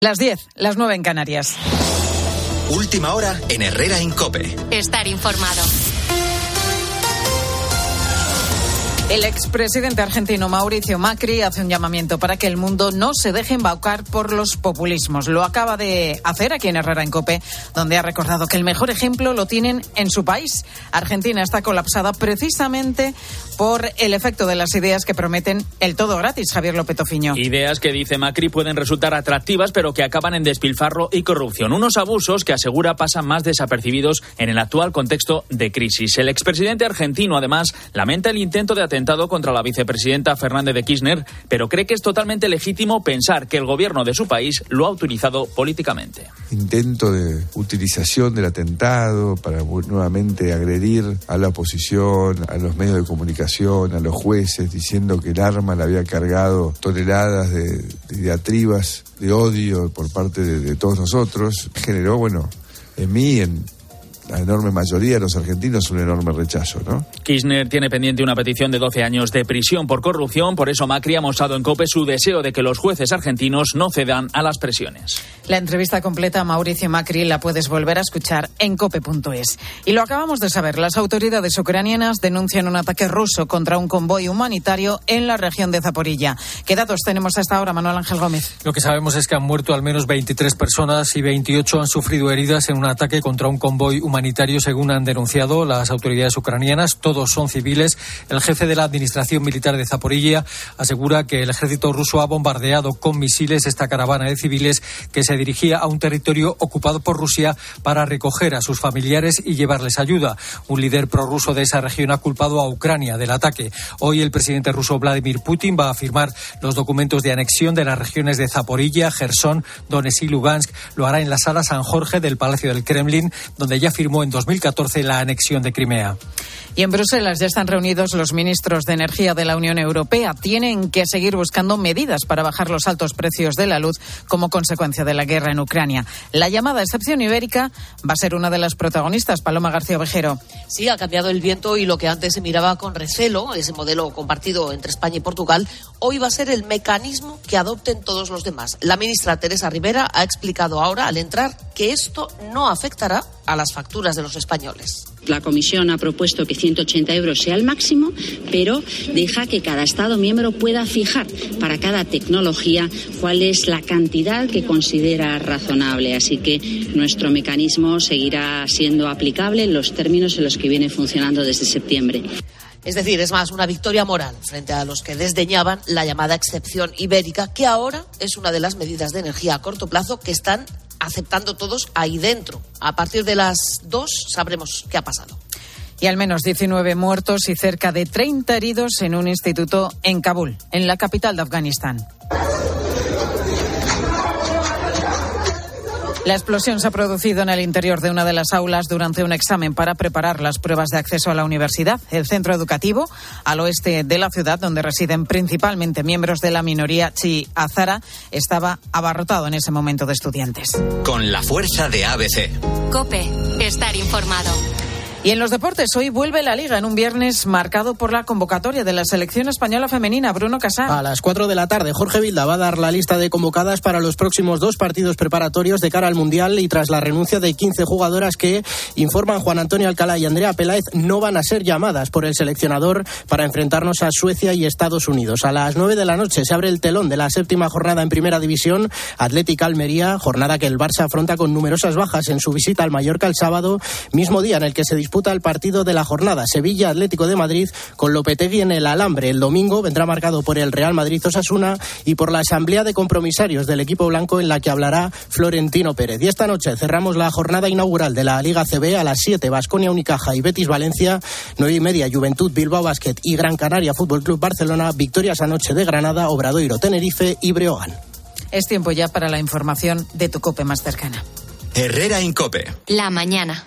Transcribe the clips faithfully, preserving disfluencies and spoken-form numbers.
Las diez, las nueve en Canarias. Última hora en Herrera en COPE. Estar informado. El expresidente argentino Mauricio Macri hace un llamamiento para que el mundo no se deje embaucar por los populismos. Lo acaba de hacer aquí en Herrera en COPE, donde ha recordado que el mejor ejemplo lo tienen en su país. Argentina está colapsada precisamente por el efecto de las ideas que prometen el todo gratis. Javier López Tofiño. Ideas que, dice Macri, pueden resultar atractivas, pero que acaban en despilfarro y corrupción. Unos abusos que, asegura, pasan más desapercibidos en el actual contexto de crisis. El expresidente argentino, además, lamenta el intento de atentado contra la vicepresidenta Fernández de Kirchner, pero cree que es totalmente legítimo pensar que el gobierno de su país lo ha utilizado políticamente. Intento de utilización del atentado para nuevamente agredir a la oposición, a los medios de comunicación, a los jueces, diciendo que el arma le había cargado toneladas de, de diatribas, de odio por parte de, de todos nosotros, generó, bueno, en mí, en la enorme mayoría de los argentinos, un enorme rechazo, ¿no? Kirchner tiene pendiente una petición de doce años de prisión por corrupción. Por eso Macri ha mostrado en COPE su deseo de que los jueces argentinos no cedan a las presiones. La entrevista completa a Mauricio Macri la puedes volver a escuchar en cope punto es. Y lo acabamos de saber, las autoridades ucranianas denuncian un ataque ruso contra un convoy humanitario en la región de Zaporilla. ¿Qué datos tenemos hasta ahora, Manuel Ángel Gómez? Lo que sabemos es que han muerto al menos veintitrés personas y veintiocho han sufrido heridas en un ataque contra un convoy humanitario, según han denunciado las autoridades ucranianas. Todos son civiles. El jefe de la administración militar de Zaporilla asegura que el ejército ruso ha bombardeado con misiles esta caravana de civiles que se dirigía a un territorio ocupado por Rusia para recoger a sus familiares y llevarles ayuda. Un líder prorruso de esa región ha culpado a Ucrania del ataque. Hoy el presidente ruso Vladimir Putin va a firmar los documentos de anexión de las regiones de Zaporilla, Jersón, Donetsk y Lugansk. Lo hará en la sala San Jorge del Palacio del Kremlin, donde ya firmó en dos mil catorce la anexión de Crimea. Y en Bruselas ya están reunidos los ministros de Energía de la Unión Europea. Tienen que seguir buscando medidas para bajar los altos precios de la luz como consecuencia de la guerra en Ucrania. La llamada excepción ibérica va a ser una de las protagonistas. Paloma García Ovejero. Sí, ha cambiado el viento y lo que antes se miraba con recelo, ese modelo compartido entre España y Portugal, hoy va a ser el mecanismo que adopten todos los demás. La ministra Teresa Rivera ha explicado ahora, al entrar, que esto no afectará a las facturas de los españoles. La Comisión ha propuesto que ciento ochenta euros sea el máximo, pero deja que cada Estado miembro pueda fijar para cada tecnología cuál es la cantidad que considera razonable. Así que nuestro mecanismo seguirá siendo aplicable en los términos en los que viene funcionando desde septiembre. Es decir, es más una victoria moral frente a los que desdeñaban la llamada excepción ibérica, que ahora es una de las medidas de energía a corto plazo que están aceptando todos ahí dentro. A partir de las dos sabremos qué ha pasado. Y al menos diecinueve muertos y cerca de treinta heridos en un instituto en Kabul, en la capital de Afganistán. La explosión se ha producido en el interior de una de las aulas durante un examen para preparar las pruebas de acceso a la universidad. El centro educativo, al oeste de la ciudad, donde residen principalmente miembros de la minoría chií hazara, estaba abarrotado en ese momento de estudiantes. Con la fuerza de A B C. COPE, estar informado. Y en los deportes, hoy vuelve la Liga en un viernes marcado por la convocatoria de la selección española femenina. Bruno Casal. A las cuatro de la tarde, Jorge Vilda va a dar la lista de convocadas para los próximos dos partidos preparatorios de cara al Mundial, y tras la renuncia de quince jugadoras que, informan Juan Antonio Alcalá y Andrea Peláez, no van a ser llamadas por el seleccionador para enfrentarnos a Suecia y Estados Unidos. A las nueve de la noche se abre el telón de la séptima jornada en Primera División, Atlético Almería, jornada que el Barça afronta con numerosas bajas en su visita al Mallorca el sábado, mismo día en el que se disputa el partido de la jornada, Sevilla Atlético de Madrid, con Lopetegui en el alambre. El domingo vendrá marcado por el Real Madrid Osasuna y por la asamblea de compromisarios del equipo blanco, en la que hablará Florentino Pérez. Y esta noche cerramos la jornada inaugural de la Liga A C B. A las siete, Baskonia Unicaja y Betis Valencia. Nueve y media, Juventud Bilbao Basket y Gran Canaria Fútbol Club Barcelona. Victorias anoche de Granada, Obradoiro Tenerife y Breogán. Es tiempo ya para la información de tu COPE más cercana. Herrera en COPE. La mañana.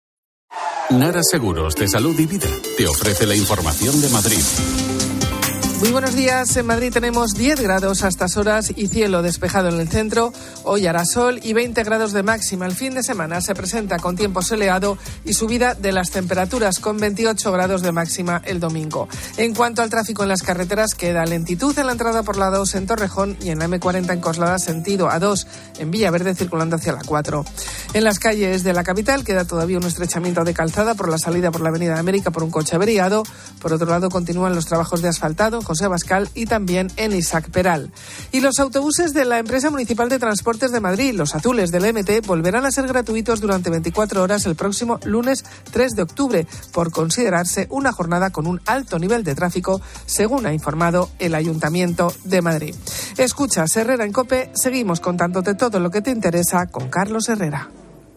Nara Seguros de Salud y Vida te ofrece la información de Madrid. Muy buenos días. En Madrid tenemos diez grados a estas horas y cielo despejado en el centro. Hoy hará sol y veinte grados de máxima. El fin de semana se presenta con tiempo soleado y subida de las temperaturas con veintiocho grados de máxima el domingo. En cuanto al tráfico en las carreteras, queda lentitud en la entrada por la dos en Torrejón y en la eme cuarenta en Coslada sentido A dos en Villaverde circulando hacia la cuatro. En las calles de la capital queda todavía un estrechamiento de calzada por la salida por la Avenida de América por un coche averiado. Por otro lado, continúan los trabajos de asfaltado José Abascal y también en Isaac Peral. Y los autobuses de la Empresa Municipal de Transportes de Madrid, los azules del eme te, volverán a ser gratuitos durante veinticuatro horas el próximo lunes tres de octubre, por considerarse una jornada con un alto nivel de tráfico, según ha informado el Ayuntamiento de Madrid. Escuchas Herrera en COPE, seguimos contándote todo lo que te interesa con Carlos Herrera.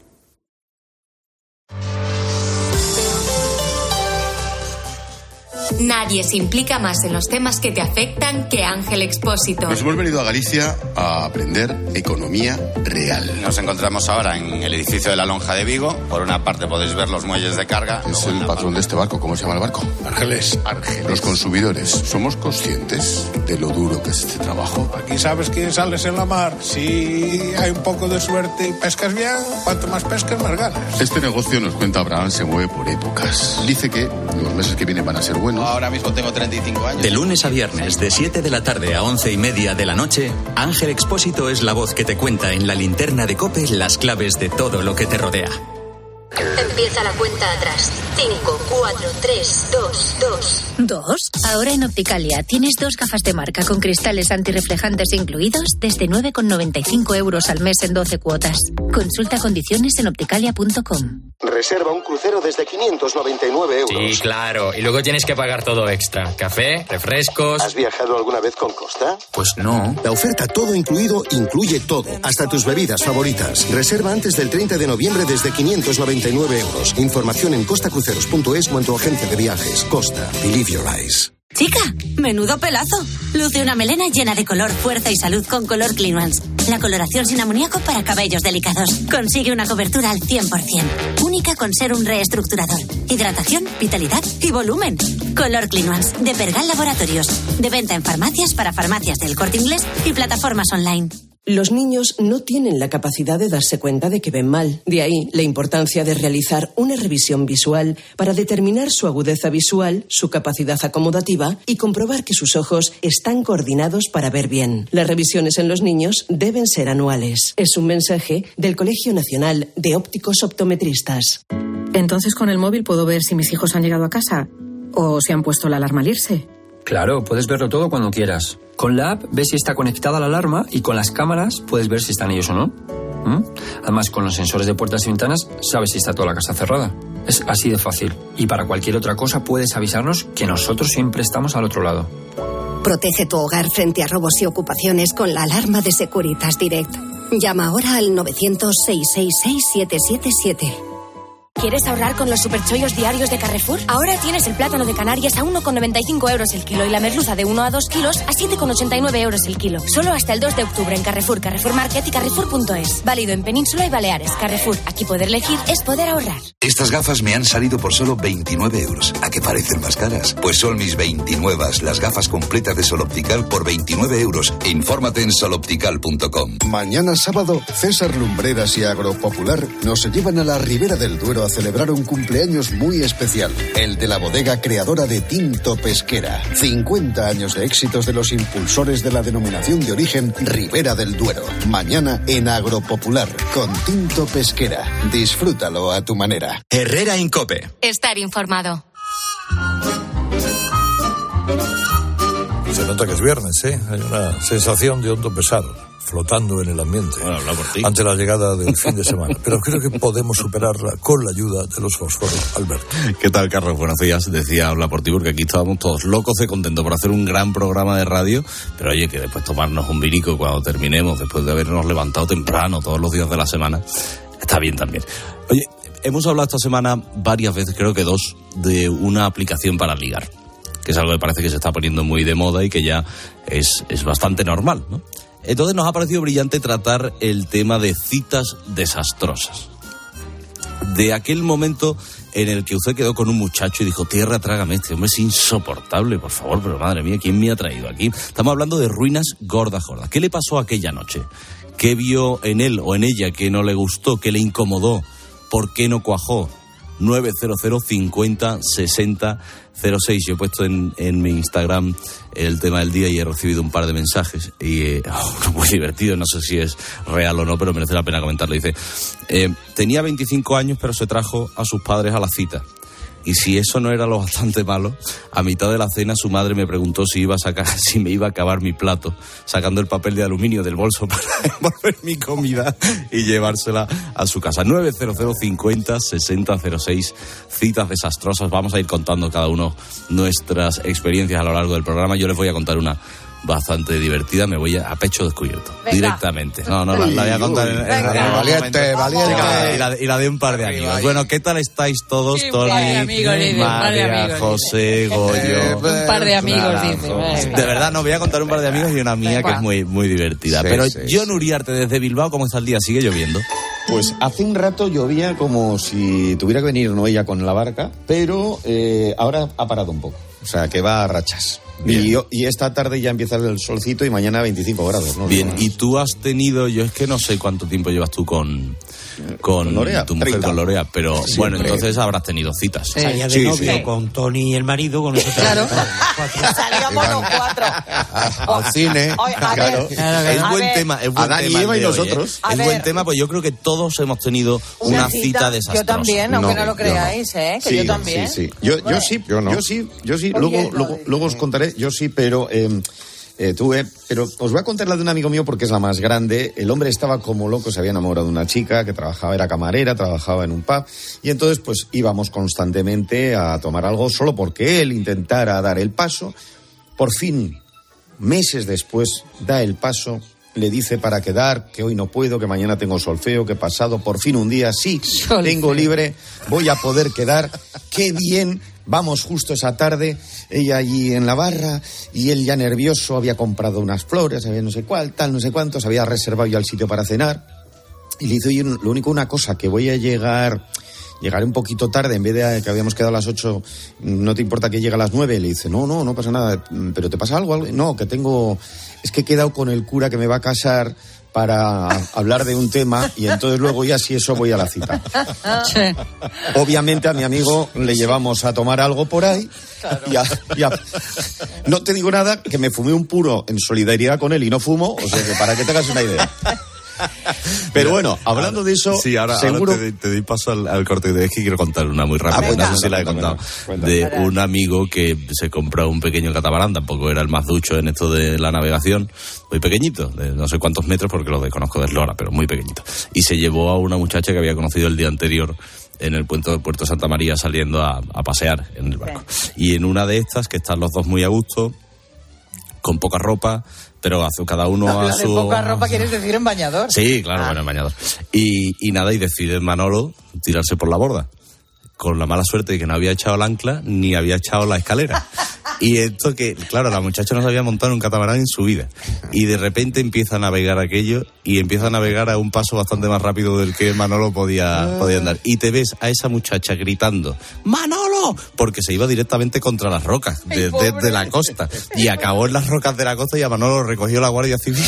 Nadie se implica más en los temas que te afectan que Ángel Expósito. Nos hemos venido a Galicia a aprender economía real. Nos encontramos ahora en el edificio de la Lonja de Vigo. Por una parte podéis ver los muelles de carga. Es el patrón de este barco. ¿Cómo se llama el barco? Ángeles. Ángeles. Los consumidores, ¿somos conscientes de lo duro que es este trabajo? Aquí sabes que sales en la mar. Si hay un poco de suerte y pescas bien, cuanto más pescas, más ganas. Este negocio, nos cuenta Abraham, se mueve por épocas. Dice que los meses que vienen van a ser buenos. Ahora mismo tengo treinta y cinco años. De lunes a viernes, de siete de la tarde a once y media de la noche, Ángel Expósito es la voz que te cuenta en la linterna de COPE las claves de todo lo que te rodea. Empieza la cuenta atrás. cinco, cuatro, tres, dos, dos. ¿Dos? Ahora en Opticalia tienes dos gafas de marca con cristales antirreflejantes incluidos desde nueve con noventa y cinco euros al mes en doce cuotas. Consulta condiciones en opticalia punto com. Reserva un crucero desde quinientos noventa y nueve euros. Sí, claro. Y luego tienes que pagar todo extra. Café, refrescos... ¿Has viajado alguna vez con Costa? Pues no. La oferta todo incluido incluye todo, hasta tus bebidas favoritas. Reserva antes del treinta de noviembre desde quinientos noventa y nueve euros. Información en costa cruceros punto es o en tu agencia de viajes. Costa. Believe your eyes. Chica, menudo pelazo. Luce una melena llena de color, fuerza y salud con Color Clean Ones. La coloración sin amoníaco para cabellos delicados. Consigue una cobertura al cien por ciento. Única con serum reestructurador. Hidratación, vitalidad y volumen. Color Clean Ones, de Pergal Laboratorios. De venta en farmacias para farmacias del Corte Inglés y plataformas online. Los niños no tienen la capacidad de darse cuenta de que ven mal. De ahí la importancia de realizar una revisión visual para determinar su agudeza visual, su capacidad acomodativa y comprobar que sus ojos están coordinados para ver bien. Las revisiones en los niños deben ser anuales. Es un mensaje del Colegio Nacional de Ópticos Optometristas. Entonces, ¿con el móvil puedo ver si mis hijos han llegado a casa? ¿O si han puesto la alarma al irse? Claro, puedes verlo todo cuando quieras. Con la app ves si está conectada la alarma y con las cámaras puedes ver si están ellos o no. ¿Mm? Además, con los sensores de puertas y ventanas sabes si está toda la casa cerrada. Es así de fácil. Y para cualquier otra cosa puedes avisarnos, que nosotros siempre estamos al otro lado. Protege tu hogar frente a robos y ocupaciones con la alarma de Securitas Direct. Llama ahora al novecientos, seiscientos sesenta y seis, siete siete siete. ¿Quieres ahorrar con los superchollos diarios de Carrefour? Ahora tienes el plátano de Canarias a uno con noventa y cinco euros el kilo y la merluza de uno a dos kilos a siete con ochenta y nueve euros el kilo. Solo hasta el dos de octubre en Carrefour, Carrefour Market y Carrefour punto es. Válido en Península y Baleares. Carrefour, aquí poder elegir es poder ahorrar. Estas gafas me han salido por solo veintinueve euros. ¿A qué parecen más caras? Pues son mis veintinueve, las gafas completas de Sol Optical por veintinueve euros. Infórmate en sol optical punto com. Mañana sábado, César Lumbreras y Agropopular nos llevan a la Ribera del Duero a celebrar un cumpleaños muy especial, el de la bodega creadora de Tinto Pesquera. cincuenta años de éxitos de los impulsores de la denominación de origen Ribera del Duero. Mañana en Agropopular, con Tinto Pesquera. Disfrútalo a tu manera. Herrera en COPE. Estar informado. Se nota que es viernes, ¿eh? Hay una sensación de hondo pesado flotando en el ambiente, bueno, habla por ti, ante la llegada del fin de semana. Pero creo que podemos superarla con la ayuda de los fósforos. Alberto. ¿Qué tal, Carlos? Buenos días. Decía habla por ti porque aquí estábamos todos locos de contento por hacer un gran programa de radio, pero oye, que después tomarnos un vinico cuando terminemos, después de habernos levantado temprano todos los días de la semana, está bien también. Oye, hemos hablado esta semana varias veces, creo que dos, de una aplicación para ligar, que es algo que parece que se está poniendo muy de moda y que ya es, es bastante normal, ¿no? Entonces nos ha parecido brillante tratar el tema de citas desastrosas. De aquel momento en el que usted quedó con un muchacho y dijo, tierra, trágame, este hombre es insoportable, por favor, pero madre mía, ¿quién me ha traído aquí? Estamos hablando de ruinas gordas, gordas. ¿Qué le pasó aquella noche? ¿Qué vio en él o en ella que no le gustó, que le incomodó? ¿Por qué no cuajó? nueve cero cero cincuenta sesenta cero seis. Yo he puesto en, en mi Instagram el tema del día y he recibido un par de mensajes y eh, oh, muy divertido, no sé si es real o no, pero merece la pena comentarlo. Dice, eh, tenía veinticinco años pero se trajo a sus padres a la cita. Y si eso no era lo bastante malo, a mitad de la cena su madre me preguntó si iba a sacar, si me iba a acabar mi plato, sacando el papel de aluminio del bolso para envolver mi comida y llevársela a su casa. nueve cero cero cincuenta sesenta cero seis, citas desastrosas. Vamos a ir contando cada uno nuestras experiencias a lo largo del programa. Yo les voy a contar una bastante divertida, me voy a, a pecho descubierto. Venga. Directamente. No, no, la, la voy a contar en, en, en valiente, valiente. Y la, y la de un par de amigos. Vaya. Bueno, ¿qué tal estáis todos? Sí, Tony, amigo, María, amigos, José, dice. Goyo. Un par de amigos, dice. De verdad, no, voy a contar un par de amigos y una mía Venga. que es muy, muy divertida. Sí, Pero sí, John sí. Uriarte desde Bilbao, ¿cómo está el día? ¿Sigue lloviendo? Pues hace un rato llovía como si tuviera que venir Noella con la barca, pero eh, ahora ha parado un poco. O sea, que va a rachas. Y, y esta tarde ya empieza el solcito y mañana veinticinco grados, ¿no? Bien, y tú has tenido, yo es que no sé cuánto tiempo llevas tú con... Con, con Lorea, tu mujer, treinta. Con Lorea, pero Siempre. Bueno, entonces habrás tenido citas. Sí. Salía de sí, novio sí. con Tony y el marido, con nosotros. Claro. Salíamos los cuatro. Al cine. Oye, a claro. ver. Es buen ver. tema, es buen Adán tema. Y Eva y hoy, nosotros. ¿eh? Es ver. buen tema, pues yo creo que todos hemos tenido una, una cita, cita desastrosa. Yo también, aunque no, no lo creáis, ¿eh? Que sí, yo también. Sí, sí. Yo, yo sí, yo, no. yo sí, yo sí. Luego, luego, luego os contaré, yo sí, pero... Eh, Eh, tuve, pero os voy a contar la de un amigo mío porque es la más grande. El hombre estaba como loco, se había enamorado de una chica que trabajaba, era camarera, trabajaba en un pub, y entonces pues íbamos constantemente a tomar algo solo porque él intentara dar el paso. Por fin, meses después, da el paso, le dice para quedar, que hoy no puedo, que mañana tengo solfeo, que pasado, por fin un día sí, solfeo. Tengo libre, voy a poder quedar, qué bien. Vamos justo esa tarde, ella allí en la barra y él ya nervioso, había comprado unas flores, había no sé cuál, tal, no sé cuántos, había reservado ya el sitio para cenar. Y le dice, oye, lo único, una cosa, que voy a llegar, llegaré un poquito tarde, en vez de que habíamos quedado a las ocho, ¿no te importa que llegue a las nueve? Le dice, no, no, no pasa nada, ¿pero te pasa algo? No, que tengo, es que he quedado con el cura que me va a casar para hablar de un tema y entonces luego ya si eso voy a la cita. Sí. Obviamente a mi amigo le llevamos a tomar algo por ahí. Claro. Y a, y a, no te digo nada, que me fumé un puro en solidaridad con él y no fumo, o sea que para que te hagas una idea. Pero Mira, bueno, hablando ahora, de eso, sí, ahora, seguro... ahora te, te doy paso al, al corte de es que quiero contar una muy rápida, ah, no sé si la he contado, de un amigo que se compró un pequeño catamarán, tampoco era el más ducho en esto de la navegación, muy pequeñito, de no sé cuántos metros porque lo desconozco de eslora, pero muy pequeñito, y se llevó a una muchacha que había conocido el día anterior en el puerto de Puerto Santa María saliendo a, a pasear en el barco. Sí. Y en una de estas, que están los dos muy a gusto, con poca ropa, pero hace cada uno no, a su... de poca ropa quieres decir en bañador. Sí, claro, ah. bueno, en bañador. Y, y nada, y decide Manolo tirarse por la borda, con la mala suerte de que no había echado el ancla ni había echado la escalera. Y esto que, claro, la muchacha no se había montado en un catamarán en su vida. Y de repente empieza a navegar aquello y empieza a navegar a un paso bastante más rápido del que Manolo podía, podía andar. Y te ves a esa muchacha gritando, ¡Manolo! Porque se iba directamente contra las rocas de, de, de la costa. Y acabó en las rocas de la costa y a Manolo recogió la Guardia Civil.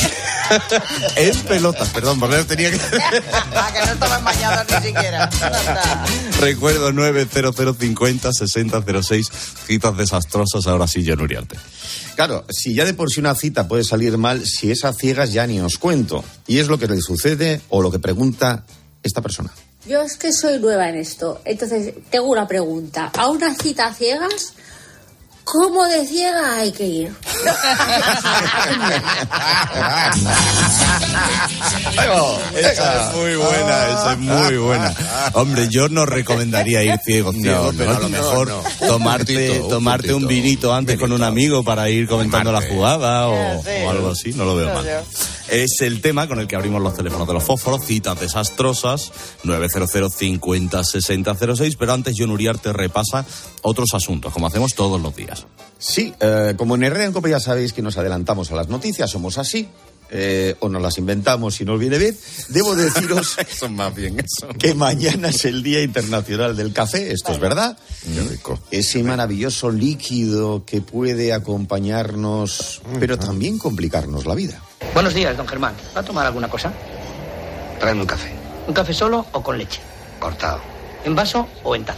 En pelotas, perdón, porque no tenía que... Ah, que no estaba bañado ni siquiera. Recuerdo nueve cero cero cincuenta sesenta cero seis, citas desastrosas, ahora sí, John Uriarte. Claro, si ya de por sí una cita puede salir mal, si es a ciegas ya ni os cuento. Y es lo que le sucede o lo que pregunta esta persona. Yo es que soy nueva en esto, entonces tengo una pregunta. ¿A una cita a ciegas, cómo de ciega hay que ir? Esa es muy buena, esa es muy buena. Hombre, yo no recomendaría ir ciego, ciego, no, pero no, a lo mejor no, no. tomarte, un puntito, tomarte un, un vinito antes un vinito. Con un amigo para ir comentando Marte. La jugada o, sí. o algo así, no lo veo no, mal. Yo. Es el tema con el que abrimos los teléfonos de los fósforos, citas desastrosas, nueve cero cero cincuenta sesenta cero seis, pero antes John Uriarte repasa otros asuntos, como hacemos todos los días. Sí, eh, como en Herrera en Cope ya sabéis que nos adelantamos a las noticias, somos así. eh, o nos las inventamos si nos viene bien, debo deciros son más bien eso. que mañana es el Día Internacional del Café, esto es verdad. Qué rico. Ese maravilloso líquido que puede acompañarnos, pero también complicarnos la vida. Buenos días, don Germán. ¿Va a tomar alguna cosa? Tráeme un café. ¿Un café solo o con leche? Cortado. ¿En vaso o en taza?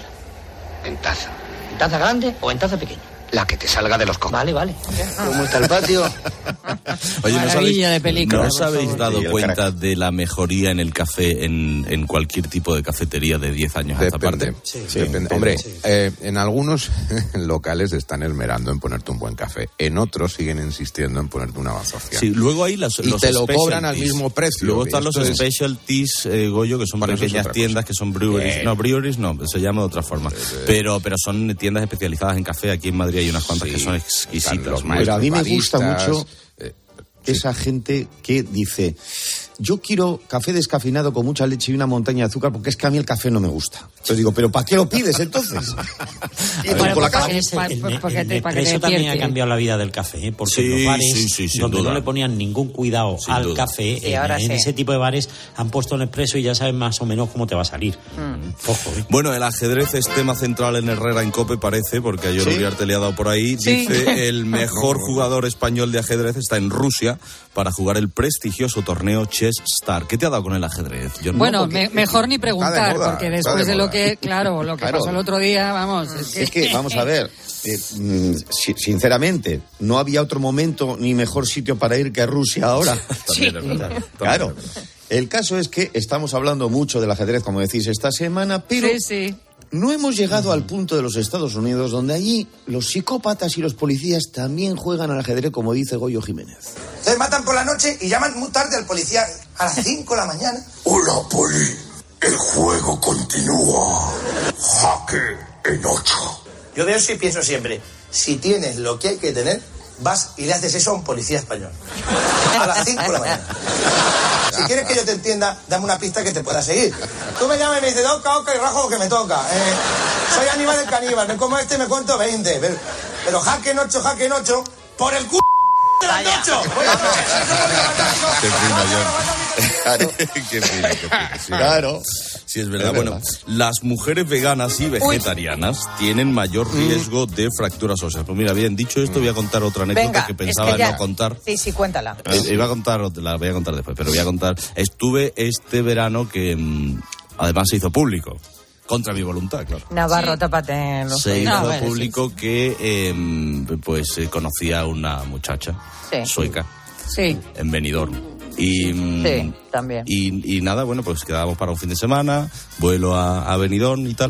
En taza. ¿En taza grande o en taza pequeña? La que te salga de los cocos. Vale, vale. ¿Cómo está el patio? Oye, ¿no os habéis, de película, ¿no os habéis dado Sí, cuenta crack. de la mejoría en el café en, en cualquier tipo de cafetería de diez años a esta Depende. parte? Sí, sí, depende. Hombre, sí. eh, en algunos locales están esmerando en ponerte un buen café. En otros siguen insistiendo en ponerte una bazofia. Sí, luego hay las, y los te lo cobran al specialties. mismo precio. Luego están los Esto es- specialties, eh, Goyo, que son Bueno, eso es pequeñas otra tiendas, cosa. que son breweries. Bien. No, breweries no, se llama de otra forma. Pero, pero son tiendas especializadas en café. Aquí en Madrid hay unas cuantas Sí, que son están exquisitas. los muy Pero a mí me gusta baristas, mucho eh, esa gente que dice, yo quiero café descafeinado con mucha leche y una montaña de azúcar porque es que a mí el café no me gusta. Entonces digo, ¿pero para qué lo pides entonces? Y tú Bueno, con la porque cara- es el, el, Pues porque el te- para que te Nespresso también ha despierte. cambiado la vida del café, ¿eh? Porque Sí, los bares sí, sí, sin donde duda. no le ponían ningún cuidado Sin al duda. café, Sí, en, ahora en sí. ese tipo de bares han puesto el Nespresso y ya saben más o menos cómo te va a salir. Mm. Ojo, ¿eh? Bueno, el ajedrez es tema central en Herrera en COPE, parece, porque ayer ¿Sí? Uriarte le ha dado por ahí. Sí. Dice, el mejor jugador español de ajedrez está en Rusia para jugar el prestigioso torneo Chess Star. ¿Qué te ha dado con el ajedrez? Yo no, Bueno, porque- me- mejor ni Está preguntar, de moda, porque está después de de lo moda. que, claro, lo que Claro. pasó el otro día, vamos. Es que, Es que, vamos a ver, eh, mm, si- sinceramente, no había otro momento ni mejor sitio para ir que a Rusia ahora. También es verdad. Claro. También es verdad. El caso es que estamos hablando mucho del ajedrez, como decís, esta semana, pero Sí, sí. no hemos llegado al punto de los Estados Unidos, donde allí los psicópatas y los policías también juegan al ajedrez, como dice Goyo Jiménez. Entonces matan por la noche y llaman muy tarde al policía a las cinco de la mañana. Hola, Poli. El juego continúa. Jaque en ocho. Yo veo eso y pienso siempre, si tienes lo que hay que tener, vas y le haces eso a un policía español. A las cinco de la mañana. Si quieres que yo te entienda, dame una pista que te pueda seguir. Tú me llamas y me dices, oca, oca, y rajo lo que me toca. Eh, soy Aníbal el caníbal, me como este y me cuento veinte. Pero, pero jaque en ocho, jaque en ocho, por el c*** de las ocho. Qué fino, John. Claro. Qué fino, qué fino. Sí, Claro. Sí, es verdad. Es Bueno, verdad. las mujeres veganas y vegetarianas tienen mayor riesgo de fracturas óseas. Pues mira, bien, dicho esto, voy a contar otra anécdota Venga, que es pensaba que ya- no contar. Sí, sí, cuéntala. Eh, iba a contar, la voy a contar después, pero voy a contar. Estuve este verano que mm, además se hizo público. Contra mi voluntad, claro. Navarro, tápate los Se hizo oídos. No, bueno, público que eh, pues eh, conocía a una muchacha Sí. sueca Sí, en Benidorm. Y, mm, sí, también. y, y nada, bueno, pues quedábamos para un fin de semana, vuelo a, a Benidorm y tal.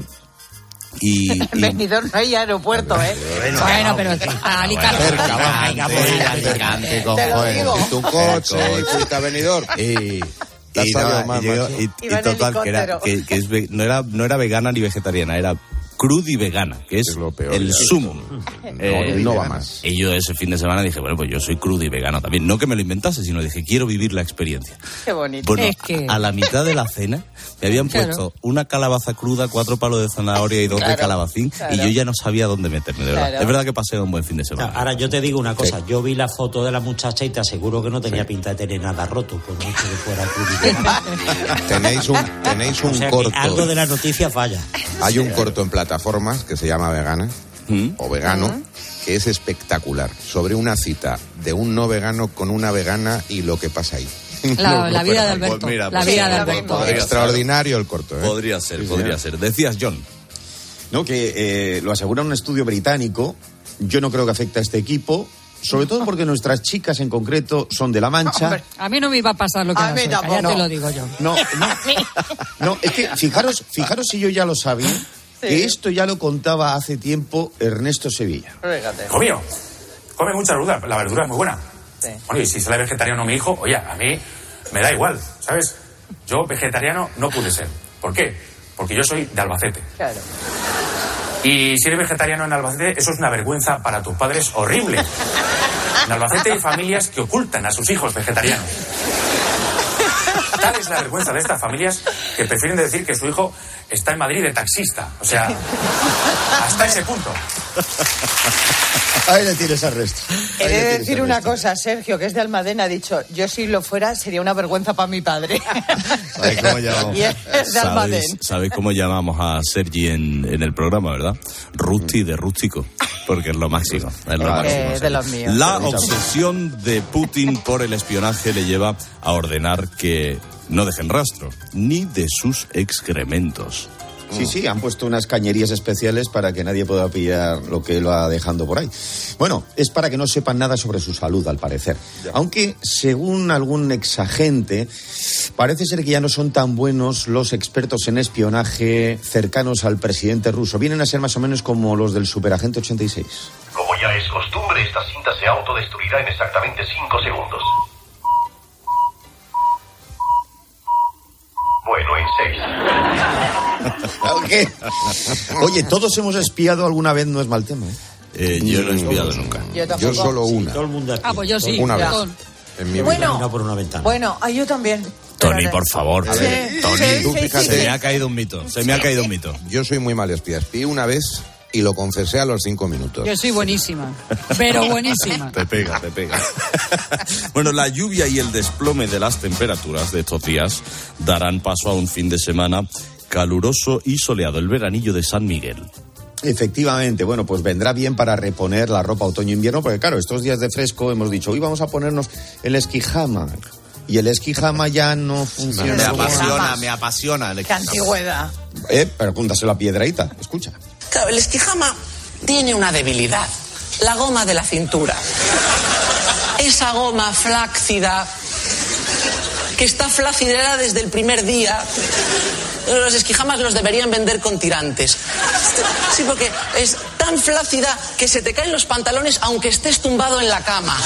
Y, y- Benidorm no hay aeropuerto, ¿eh? Bueno, pero a Alicante. Cerca, va. Venga, Sí, pues, Alicante, Te lo cojones. digo. Y tu coche, y fuiste a Benidorm. y, Te has y salido nada, mal, y llegó- macho. y- y Iba en total, que, era, helicóptero. que, que es ve- no, era, no era vegana ni vegetariana, era crudi vegana, que es, Es lo peor, el ya. sumum. No, no va más. Y yo ese fin de semana dije, bueno, pues yo soy crudi vegano también. No que me lo inventase, sino dije, quiero vivir la experiencia. Qué bonito. Bueno, Es que- a la mitad de la cena me habían Claro. puesto una calabaza cruda, cuatro palos de zanahoria y dos de Claro, calabacín, claro. y yo ya no sabía dónde meterme, de verdad. Claro. Es verdad que pasé un buen fin de semana. Ahora yo te digo una cosa, yo vi la foto de la muchacha y te aseguro que no tenía pinta de tener nada roto, por mucho que fuera crudité. Tenéis un, tenéis un O sea que corto. algo de la noticia falla. Hay un corto en plataformas que se llama Vegana o Vegano, que es espectacular, sobre una cita de un no vegano con una vegana y lo que pasa ahí. La, la vida de Alberto. Pues mira, la pues vida de sí, Alberto. podría Extraordinario el corto, ¿eh? Podría ser, Sí, podría señor. ser. Decías, John. No, que eh, lo asegura un estudio británico. Yo no creo que afecte a este equipo, sobre todo porque nuestras chicas en concreto son de La Mancha. Hombre, a mí no me iba a pasar lo que A a la mí sueca, tampoco. ya te No. lo digo yo. No, no, no, es que fijaros, fijaros si yo ya lo sabía, que esto ya lo contaba hace tiempo Ernesto Sevilla. Fíjate. Hijo mío, come mucha verdura, la verdura es muy buena. Sí. Bueno, y si sale vegetariano mi hijo, oye, a mí me da igual, ¿sabes? Yo vegetariano no pude ser. ¿Por qué? Porque yo soy de Albacete. Claro. Y si eres vegetariano en Albacete, eso es una vergüenza para tus padres horrible. En Albacete hay familias que ocultan a sus hijos vegetarianos. tal es la vergüenza de estas familias que prefieren decir que su hijo está en Madrid de taxista. O sea, hasta ese punto. Ahí le tienes al resto. He de decir una cosa, Sergio, que es de Almadena, ha dicho, yo si lo fuera sería una vergüenza para mi padre. ¿Sabéis cómo llamamos? Y es de Almadén. ¿Sabéis, ¿Sabéis cómo llamamos a Sergi en, en el programa, verdad? Rusti de rústico, porque es lo máximo. Es lo máximo. Eh, de los míos. La obsesión de Putin por el espionaje le lleva a ordenar que no dejen rastro, ni de sus excrementos. Sí, sí, han puesto unas cañerías especiales para que nadie pueda pillar lo que él va dejando por ahí. Bueno, es para que no sepan nada sobre su salud, al parecer. Ya. Aunque, según algún exagente, parece ser que ya no son tan buenos los expertos en espionaje cercanos al presidente ruso. Vienen a ser más o menos como los del Superagente ochenta y seis. Como ya es costumbre, esta cinta se autodestruirá en exactamente cinco segundos. Bueno, en seis. ¿Qué? Oye, todos hemos espiado alguna vez, no es mal tema, ¿eh? Eh, yo no he espiado nunca. Yo tampoco. Yo solo una. Sí, todo el mundo ha Ah, pues yo sí. Una vez. En mi bueno, vida. Por una ventana. Bueno, ah, yo también. Tony, por favor. A ver, sí, Tony, sí, tú sí, fíjate, sí, se sí. me ha caído un mito. Se me ha caído un mito. Yo soy muy mal espía. Espié una vez y lo confesé a los cinco minutos. Yo soy buenísima, pero buenísima. Te pega, te pega. Bueno, la lluvia y el desplome de las temperaturas de estos días darán paso a un fin de semana caluroso y soleado, el veranillo de San Miguel. Efectivamente, bueno, pues vendrá bien para reponer la ropa otoño-invierno, porque claro, estos días de fresco hemos dicho, hoy vamos a ponernos el esquijama. Y el esquijama ya no funciona. Me apasiona, me apasiona el ¡Qué antigüedad! Eh, pregúntaselo a Piedrahita, escucha. Claro, el esquijama tiene una debilidad, la goma de la cintura. Esa goma flácida, que está flacidera desde el primer día. Los esquijamas los deberían vender con tirantes. Sí, porque es tan flácida que se te caen los pantalones aunque estés tumbado en la cama.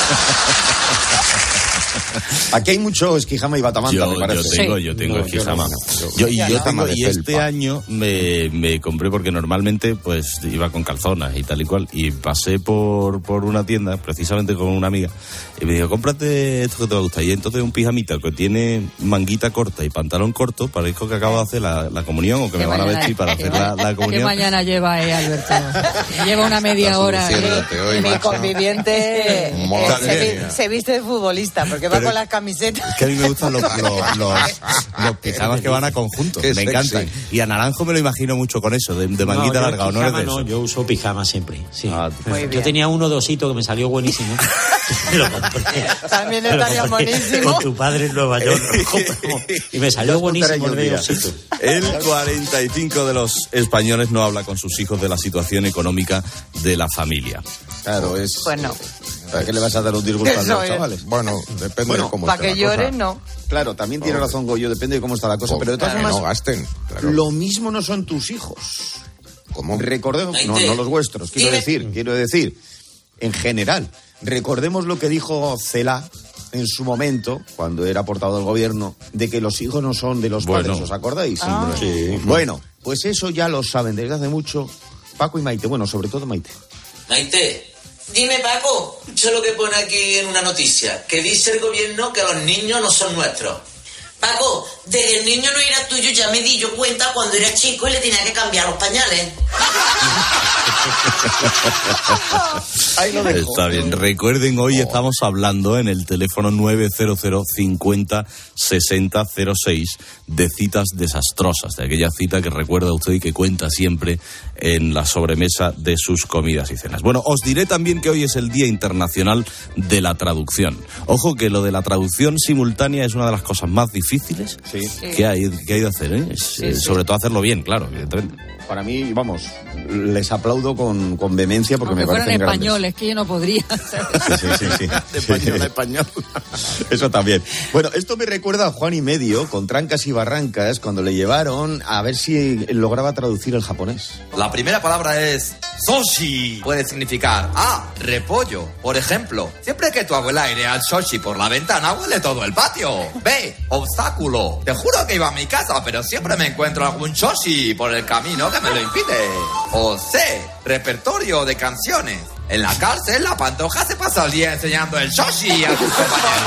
Aquí hay mucho esquijama y batamanta, yo, me parece. Yo tengo, sí. yo tengo no, esquijama. Yo, no, yo, y yo no. tengo, y este felpa. año me, me compré, porque normalmente pues iba con calzonas y tal y cual, y pasé por, por una tienda, precisamente con una amiga, y me dijo, cómprate esto que te va a gustar. Y entonces un pijamita que tiene manguita corta y pantalón corto, parezco que acabo de hacer la, la comunión, o que me van a vestir para hacer la, la ¿Qué comunión. mañana lleva, eh, Alberto? Lleva una media hora. Y mi conviviente eh, se, vi, se viste de futbolista, porque va Pero con las camisetas. Es que a mí me gustan los, los, los, los pijamas que van a conjunto, me sexy. encantan. Y a Naranjo me lo imagino mucho con eso, de, de manguita no, larga, ¿o no eres de eso? No, yo uso pijama siempre, sí. Ah, yo tenía uno dosito que me salió buenísimo. Lo compré. También estaría Lo compré buenísimo. Con tu padre en Nueva York. Y me salió buenísimo el de osito. El cuarenta y cinco de los españoles no habla con sus hijos de la situación económica de la familia. Claro, es... Pues no. ¿Para qué le vas a dar un disgusto a los es. chavales? Bueno, depende bueno, de cómo Para esté que la cosa. lloren, no. Claro, también tiene razón Goyo, depende de cómo está la cosa. O pero de todas que formas, no gasten. Claro. lo mismo no son tus hijos. ¿Cómo? Recordemos, no, no los vuestros, quiero decir, quiero decir, en general, recordemos lo que dijo Cela en su momento, cuando era portavoz del gobierno, de que los hijos no son de los Bueno. padres, ¿os acordáis? Ah. Sí. Bueno, pues eso ya lo saben desde hace mucho Paco y Maite, bueno, sobre todo Maite. Maite, dime, Paco, eso es lo que pone aquí en una noticia, que dice el gobierno que los niños no son nuestros. Paco, de que el niño no era tuyo ya me di yo cuenta cuando era chico y le tenía que cambiar los pañales. Ahí lo dejo. Está bien. Recuerden, hoy estamos hablando en el teléfono nueve cero cero cincuenta sesenta cero seis de citas desastrosas, de aquella cita que recuerda usted y que cuenta siempre en la sobremesa de sus comidas y cenas. Bueno, os diré también que hoy es el Día Internacional de la Traducción. Ojo que lo de la traducción simultánea es una de las cosas más difíciles sí. que hay, que hay de hacer, ¿eh? Es, Sí, eh, sí. sobre todo hacerlo bien, claro, evidentemente. Para mí, vamos, les aplaudo con, con vehemencia porque Aunque me fueran parecen grandes. españoles, que yo no podría. Sí, sí, sí, sí. De español a español. Eso también. Bueno, esto me recuerda a Juan y Medio con Trancas y Barrancas cuando le llevaron a ver si lograba traducir el japonés. La primera palabra es sushi. Puede significar A, repollo. Por ejemplo, siempre que tu abuela airea el sushi por la ventana, huele todo el patio. B, obstáculo. Te juro que iba a mi casa, pero siempre me encuentro algún sushi por el camino que conciencia me lo impide. O C, repertorio de canciones. En la cárcel, la Pantoja se pasa el día enseñando el shoshi a sus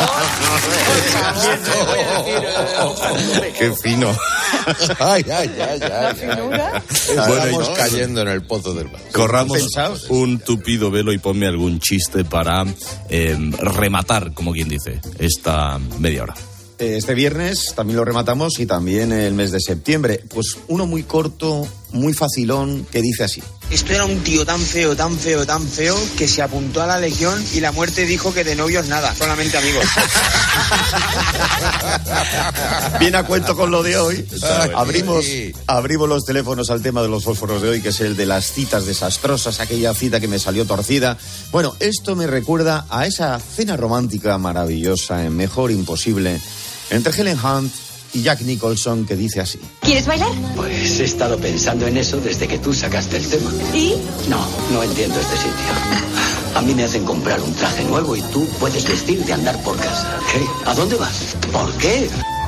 compañeros. Qué fino. Ay, ay, ay, ay. Estamos cayendo en el pozo del mar. Corramos un tupido velo y ponme algún chiste para eh, rematar, como quien dice, esta media hora. Este viernes también lo rematamos y también el mes de septiembre. Pues uno muy corto, muy facilón, que dice así. Esto era un tío tan feo, tan feo, tan feo, que se apuntó a la legión y la muerte dijo que de novios nada, solamente amigos. Bien a cuento con lo de hoy. Abrimos, abrimos los teléfonos al tema de los fósforos de hoy, que es el de las citas desastrosas, aquella cita que me salió torcida. Bueno, esto me recuerda a esa cena romántica maravillosa en Mejor Imposible entre Helen Hunt y Jack Nicholson, que dice así. ¿Quieres bailar? Pues he estado pensando en eso desde que tú sacaste el tema. ¿Y? No, no entiendo este sitio. A mí me hacen comprar un traje nuevo y tú puedes vestirte y andar por casa. ¿Qué? ¿A dónde vas? ¿Por qué?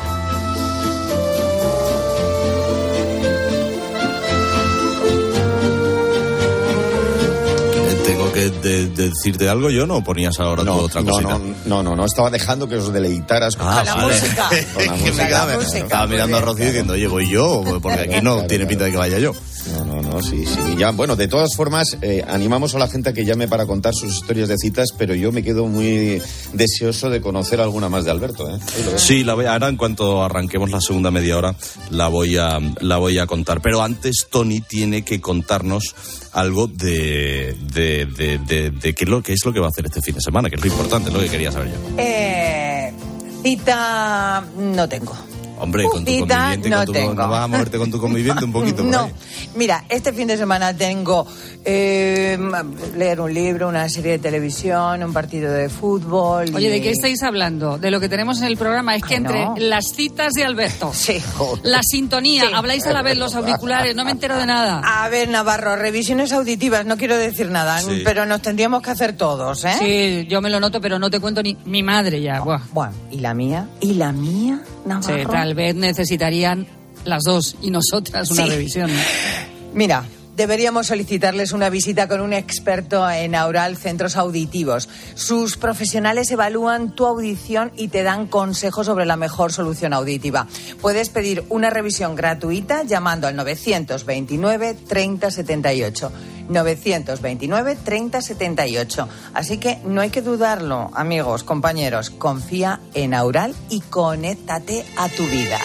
¿Tengo que de, de decirte algo yo, no? ¿O ponías ahora no, otra no, cosita? No, no, no, no, estaba dejando que os deleitaras con, ah, la, vale. música. con la música. Estaba, estaba mirando a Rocío diciendo, oye, voy yo, porque aquí no claro, tiene pinta de que vaya yo. No, no, no, sí, sí. Ya, bueno, de todas formas, eh, animamos a la gente a que llame para contar sus historias de citas, pero yo me quedo muy deseoso de conocer alguna más de Alberto, ¿eh? Sí, la voy, ahora en cuanto arranquemos la segunda media hora, la voy a, la voy a contar. Pero antes, Tony tiene que contarnos algo de, de, de, de, de qué, es lo, qué es lo que va a hacer este fin de semana, que es lo importante, es lo que quería saber yo. Eh, cita no tengo. Hombre, con tu conviviente, no, con tu, tengo. ¿no vas a moverte con tu conviviente un poquito? No, por ahí? Mira, este fin de semana tengo eh, leer un libro, una serie de televisión, un partido de fútbol. Oye, y... ¿de qué estáis hablando? De lo que tenemos en el programa es que entre no. las citas de Alberto, sí. la sintonía, sí. habláis a la vez los auriculares, no me entero de nada. A ver, Navarro, revisiones auditivas, no quiero decir nada, sí. pero nos tendríamos que hacer todos, ¿eh? Sí, yo me lo noto, pero no te cuento ni mi madre ya. Buah. Bueno, ¿y la mía? ¿Y la mía, Navarro? Sí, tal vez necesitarían las dos y nosotras una sí. revisión. Mira, deberíamos solicitarles una visita con un experto en Aural Centros Auditivos. Sus profesionales evalúan tu audición y te dan consejos sobre la mejor solución auditiva. Puedes pedir una revisión gratuita llamando al novecientos veintinueve treinta setenta y ocho. novecientos veintinueve treinta setenta y ocho. Así que no hay que dudarlo, amigos, compañeros. Confía en Aural y conéctate a tu vida.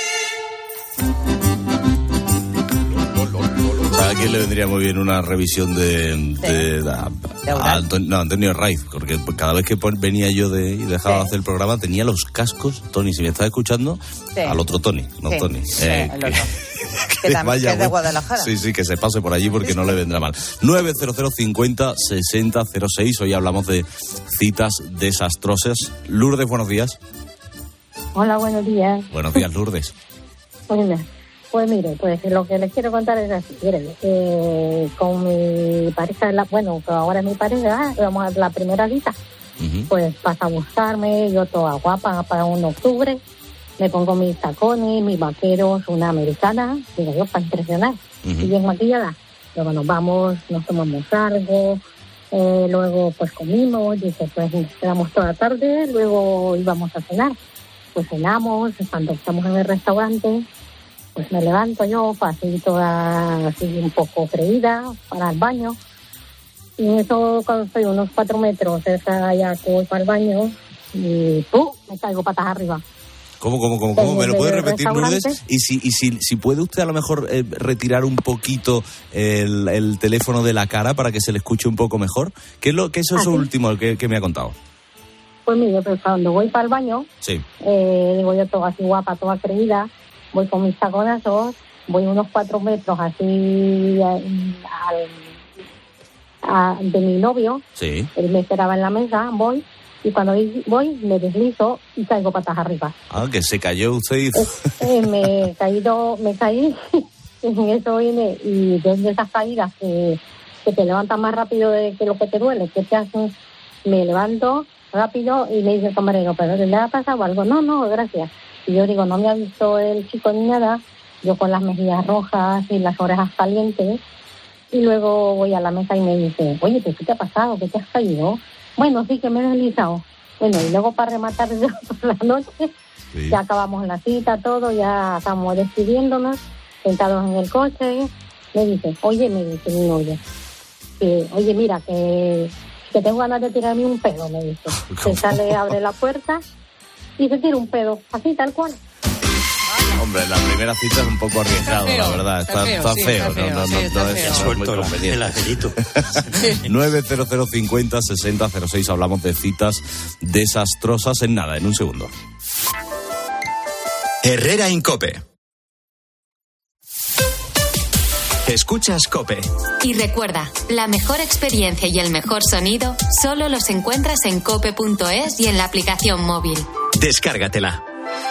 ¿A quién le vendría muy bien una revisión de, de, de, a, a Antonio, no, Antonio Raiz? Porque cada vez que venía yo de, y dejaba sí. de hacer el programa tenía los cascos. Tony, si me estás escuchando, sí. al otro Tony, no sí. Tony. Sí, eh, el que, otro. que, que, también, que es de Guadalajara. Sí, sí, que se pase por allí porque no le vendrá mal. nueve cero cero cincuenta sesenta cero seis. Hoy hablamos de citas desastrosas. Lourdes, buenos días. Hola, buenos días. Buenos días, Lourdes. Hola. Pues mire, pues lo que les quiero contar es así, miren, eh, con mi pareja, la, bueno, que ahora es mi pareja, vamos a la primera cita, uh-huh. pues pasa a buscarme, yo toda guapa para un octubre, me pongo mis tacones, mis vaqueros, una americana, digo yo, para impresionar, uh-huh. y bien maquillada. Luego nos vamos, nos tomamos algo, eh, luego pues comimos, dice, pues nos quedamos toda tarde, luego íbamos a cenar, pues cenamos, cuando estamos en el restaurante, pues me levanto yo, así toda, así un poco creída, para el baño. Y en eso, cuando estoy unos cuatro metros cerca ya que voy para el baño, y ¡pum!, me caigo patas arriba. ¿Cómo, cómo, cómo? cómo? ¿Me lo puede repetir, Lourdes? Y si, y si, si puede usted a lo mejor eh, retirar un poquito el, el teléfono de la cara para que se le escuche un poco mejor. ¿Qué es lo que eso es lo último que, que me ha contado? Pues mire, pues cuando voy para el baño, sí. eh, digo yo toda así guapa, toda creída, voy con mis taconazos, voy unos cuatro metros así al, a, de mi novio, sí. él me esperaba en la mesa, voy, y cuando voy me deslizo y caigo patas arriba. Ah, que se cayó usted y... Eh, eh, me he caído, me caí, en eso vine, y desde esas caídas que, que te levantan más rápido de que lo que te duele, que te hacen, me levanto rápido y me dice el camarero, ¿pero le ha pasado algo? No, no, gracias. Y yo digo, no me ha visto el chico ni nada, yo con las mejillas rojas y las orejas calientes, y luego voy a la mesa y me dice, oye, ¿qué te ha pasado? ¿Qué te has caído? Bueno, sí, que me he deslizado. Bueno, y luego para rematar por la noche, sí. Ya acabamos la cita, todo, ya estamos despidiéndonos, sentados en el coche, me dice, oye, me dice mi novia, que, oye, mira, que, que tengo ganas de tirarme un pedo, me dice. Se sale, abre la puerta y se tira un pedo, así tal cual. Hombre, la primera cita es un poco arriesgado, la verdad. Está, está feo. No, no, no es muy conveniente. El angelito. nueve cero cero cincuenta sesenta cero seis. Hablamos de citas desastrosas en nada, en un segundo. Herrera Incope. Escuchas COPE. Y recuerda, la mejor experiencia y el mejor sonido solo los encuentras en cope punto es y en la aplicación móvil. Descárgatela.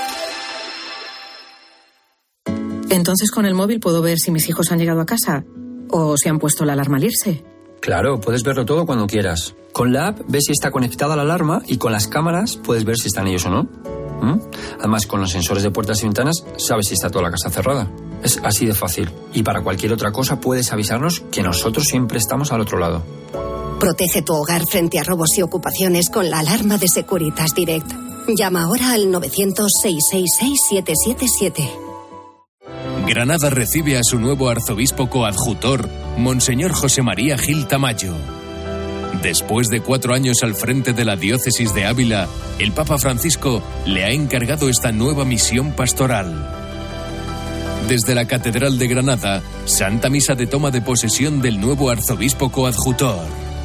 Entonces con el móvil puedo ver si mis hijos han llegado a casa o si han puesto la alarma al irse. Claro, puedes verlo todo cuando quieras. Con la app ves si está conectada la alarma y con las cámaras puedes ver si están ellos o no. ¿Mm? Además, con los sensores de puertas y ventanas sabes si está toda la casa cerrada. Es así de fácil. Y para cualquier otra cosa puedes avisarnos que nosotros siempre estamos al otro lado. Protege tu hogar frente a robos y ocupaciones con la alarma de Securitas Direct. Llama ahora al novecientos, seiscientos sesenta y seis, siete siete siete. Granada recibe a su nuevo arzobispo coadjutor, Monseñor José María Gil Tamayo. Después de cuatro años al frente de la diócesis de Ávila, el Papa Francisco le ha encargado esta nueva misión pastoral. Desde la Catedral de Granada, Santa Misa de toma de posesión del nuevo arzobispo coadjutor.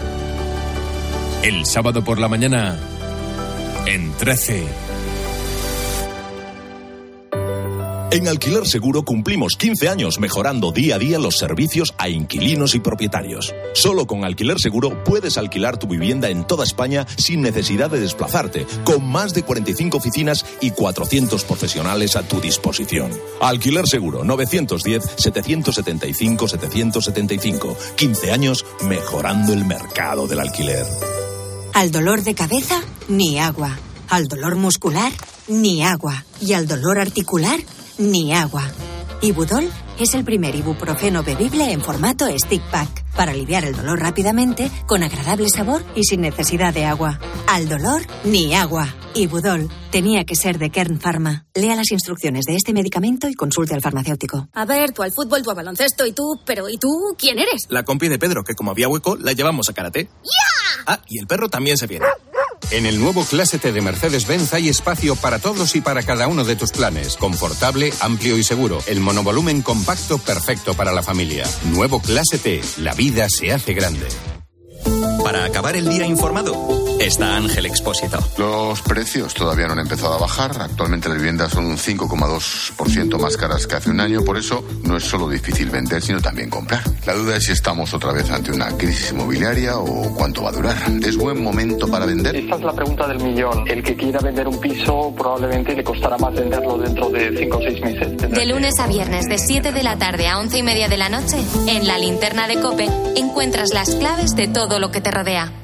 El sábado por la mañana, en trece. En Alquiler Seguro cumplimos quince años mejorando día a día los servicios a inquilinos y propietarios. Solo con Alquiler Seguro puedes alquilar tu vivienda en toda España sin necesidad de desplazarte, con más de cuarenta y cinco oficinas y cuatrocientos profesionales a tu disposición. Alquiler Seguro, novecientos diez, setecientos setenta y cinco, setecientos setenta y cinco. quince años mejorando el mercado del alquiler. Al dolor de cabeza, ni agua. Al dolor muscular, ni agua. Y al dolor articular, ni agua. Ibudol es el primer ibuprofeno bebible en formato stick pack para aliviar el dolor rápidamente, con agradable sabor y sin necesidad de agua. Al dolor, ni agua. Ibudol tenía que ser de Kern Pharma. Lea las instrucciones de este medicamento y consulte al farmacéutico. A ver, tú al fútbol, tú al baloncesto y tú... Pero ¿y tú quién eres? La compi de Pedro, que como había hueco, la llevamos a karate. ¡Ya! Ah, y el perro también se viene. En el nuevo Clase T de Mercedes-Benz hay espacio para todos y para cada uno de tus planes. Confortable, amplio y seguro. El monovolumen compacto perfecto para la familia. Nuevo Clase T. La vida se hace grande. Para acabar el día informado, está Ángel Expósito. Los precios todavía no han empezado a bajar. Actualmente las viviendas son un cinco coma dos por ciento más caras que hace un año. Por eso no es solo difícil vender, sino también comprar. La duda es si estamos otra vez ante una crisis inmobiliaria o cuánto va a durar. ¿Es buen momento para vender? Esta es la pregunta del millón. El que quiera vender un piso probablemente le costará más venderlo dentro de cinco o seis meses. De lunes a viernes, de siete de la tarde a once y media de la noche, en la linterna de COPE, encuentras las claves de todo lo que te rodea.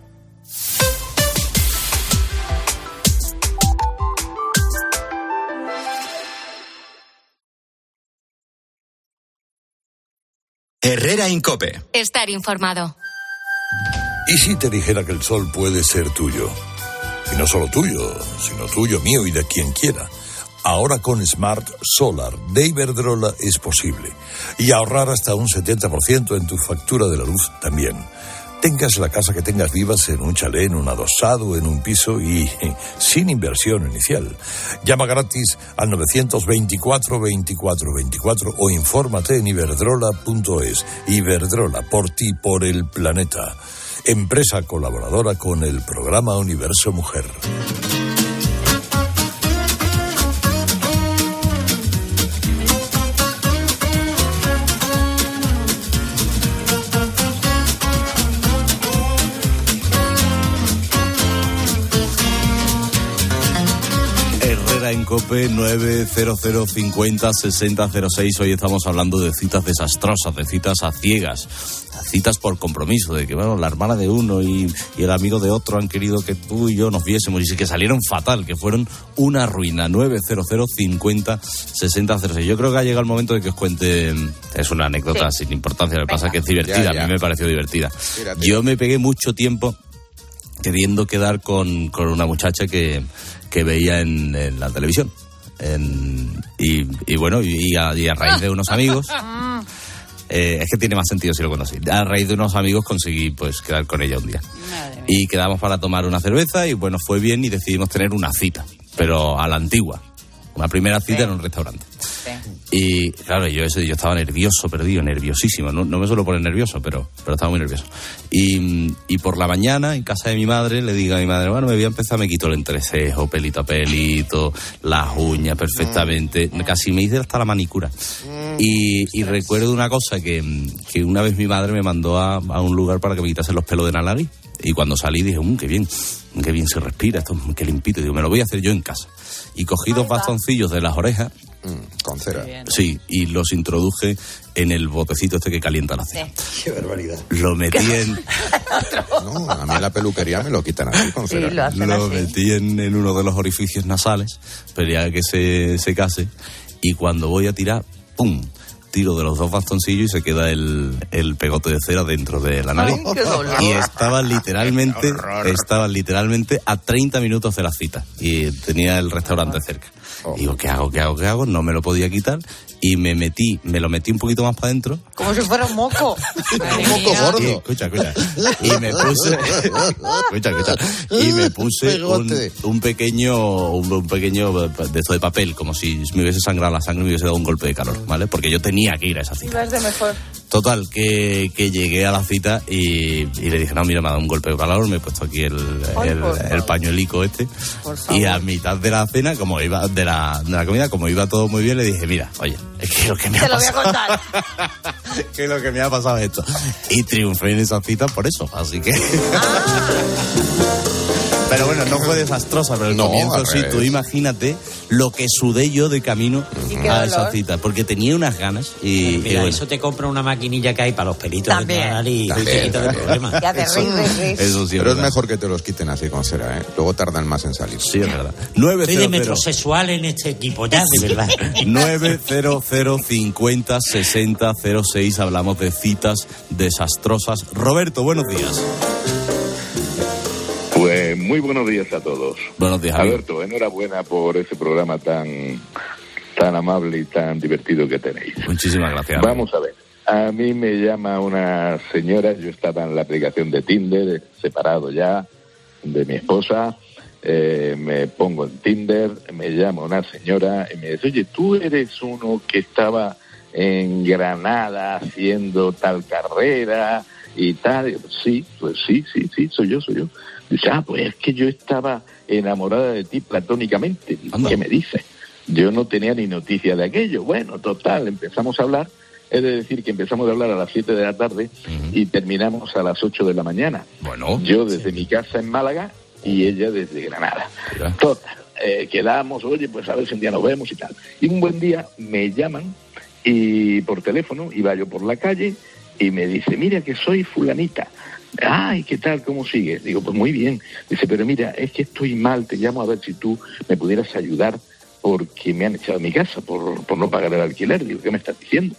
Herrera Incope. Estar informado. ¿Y si te dijera que el sol puede ser tuyo? Y no solo tuyo, sino tuyo, mío y de quien quiera. Ahora con Smart Solar de Iberdrola es posible. Y ahorrar hasta un setenta por ciento en tu factura de la luz también. Tengas la casa que tengas, vivas en un chalet, en un adosado, en un piso y sin inversión inicial. Llama gratis al novecientos veinticuatro, veinticuatro, veinticuatro o infórmate en iberdrola punto es. Iberdrola, por ti, por el planeta. Empresa colaboradora con el programa Universo Mujer. En COPE nueve cero cero cincuenta sesenta cero seis. Hoy estamos hablando de citas desastrosas, de citas a ciegas, citas por compromiso, de que, bueno, la hermana de uno y, y el amigo de otro han querido que tú y yo nos viésemos, y sí que salieron fatal, que fueron una ruina. Nueve cero cero cincuenta sesenta cero seis. Yo creo que ha llegado el momento de que os cuente, es una anécdota sí. sin importancia, lo que pasa es que es divertida, ya, ya. a mí me pareció divertida. Tira, tira. Yo me pegué mucho tiempo queriendo quedar con, con una muchacha que, que veía en, en la televisión. En, y, y bueno, y a, y a raíz de unos amigos... Eh, es que tiene más sentido si lo cuento así. A raíz de unos amigos conseguí pues quedar con ella un día. Y quedamos para tomar una cerveza y bueno, fue bien y decidimos tener una cita, pero a la antigua. Una primera cita sí. en un restaurante. Sí. Y claro, yo ese yo estaba nervioso, perdido, nerviosísimo. No, no me suelo poner nervioso, pero, pero estaba muy nervioso. Y, y por la mañana, en casa de mi madre, le digo a mi madre, bueno, me voy a empezar, me quito el entrecejo, pelito a pelito, las uñas perfectamente. Mm. Casi me hice hasta la manicura. Mm. Y, y recuerdo una cosa, que, que una vez mi madre me mandó a, a un lugar para que me quitase los pelos de la nariz. Y cuando salí dije, mmm, qué bien, qué bien se respira, esto, qué limpito. Y digo, me lo voy a hacer yo en casa. Y cogí dos bastoncillos de las orejas. Mm, con cera. Sí, y los introduje en el botecito este que calienta la cera. Sí. Qué barbaridad. Lo metí en... No, a mí en la peluquería me lo quitan así con cera. Sí, lo, lo metí en, en uno de los orificios nasales, pero ya que se, se case. Y cuando voy a tirar, ¡pum!, tiro de los dos bastoncillos y se queda el, el pegote de cera dentro de la nariz. Ay, y estaba literalmente estaba literalmente a treinta minutos de la cita y tenía el restaurante cerca. Oh. Digo, ¿qué hago, qué hago, qué hago? No me lo podía quitar y me metí, me lo metí un poquito más para adentro. Como si fuera un moco. Un moco gordo. Y, escucha, escucha. Y me puse... escucha, escucha. Y me puse un, un pequeño un, un pequeño de esto de papel, como si me hubiese sangrado la sangre y me hubiese dado un golpe de calor, ¿vale? Porque yo tenía que ir a esa cita. Ibas de mejor. Total, que, que llegué a la cita y, y le dije, no, mira, me ha dado un golpe de calor, me he puesto aquí el, Ay, el, el pañuelico este. Y a mitad de la cena, como iba, de la, de la comida, como iba todo muy bien, le dije, mira, oye, es que lo que me ha Te pasado... Te lo voy a contar. que lo que me ha pasado es esto. Y triunfé en esa cita por eso, así que... Ah. Pero bueno, no fue desastrosa, pero el no, comienzo sí, tú imagínate lo que sudé yo de camino a esa cita, porque tenía unas ganas y... Mira, y bueno. Eso te compra una maquinilla que hay para los pelitos También. de la nariz y te quita el problema. Ya te eso, ríes, eso sí, pero es es mejor que te los quiten así con cera, ¿eh? Luego tardan más en salir. Sí, es verdad. nueve cero cero Soy de metrosexual en este equipo, ya, de verdad. nueve cero cero cincuenta sesenta cero seis, hablamos de citas desastrosas. Roberto, buenos días. Pues muy buenos días a todos. Buenos días, amigo. Alberto, enhorabuena por ese programa tan tan amable y tan divertido que tenéis. Muchísimas gracias. Vamos a ver. A mí me llama una señora, yo estaba en la aplicación de Tinder, separado ya de mi esposa, eh, me pongo en Tinder, me llama una señora y me dice, oye, tú eres uno que estaba en Granada haciendo tal carrera y tal. Sí, pues sí, sí, sí, soy yo, soy yo. Dice, ah, pues es que yo estaba enamorada de ti platónicamente. ¿Qué me dices? Yo no tenía ni noticia de aquello. Bueno, total, empezamos a hablar. Es de decir que empezamos a hablar a las siete de la tarde uh-huh. y terminamos a las ocho de la mañana. Bueno. Yo desde sí. mi casa en Málaga y ella desde Granada. Mira. Total, eh, quedamos, oye, pues a ver si un día nos vemos y tal. Y un buen día me llaman y por teléfono, iba yo por la calle y me dice, mira que soy fulanita. Ay, ¿qué tal? ¿Cómo sigues? Digo, pues muy bien. Dice, pero mira, es que estoy mal, te llamo a ver si tú me pudieras ayudar porque me han echado de mi casa por, por no pagar el alquiler. Digo, ¿qué me estás diciendo?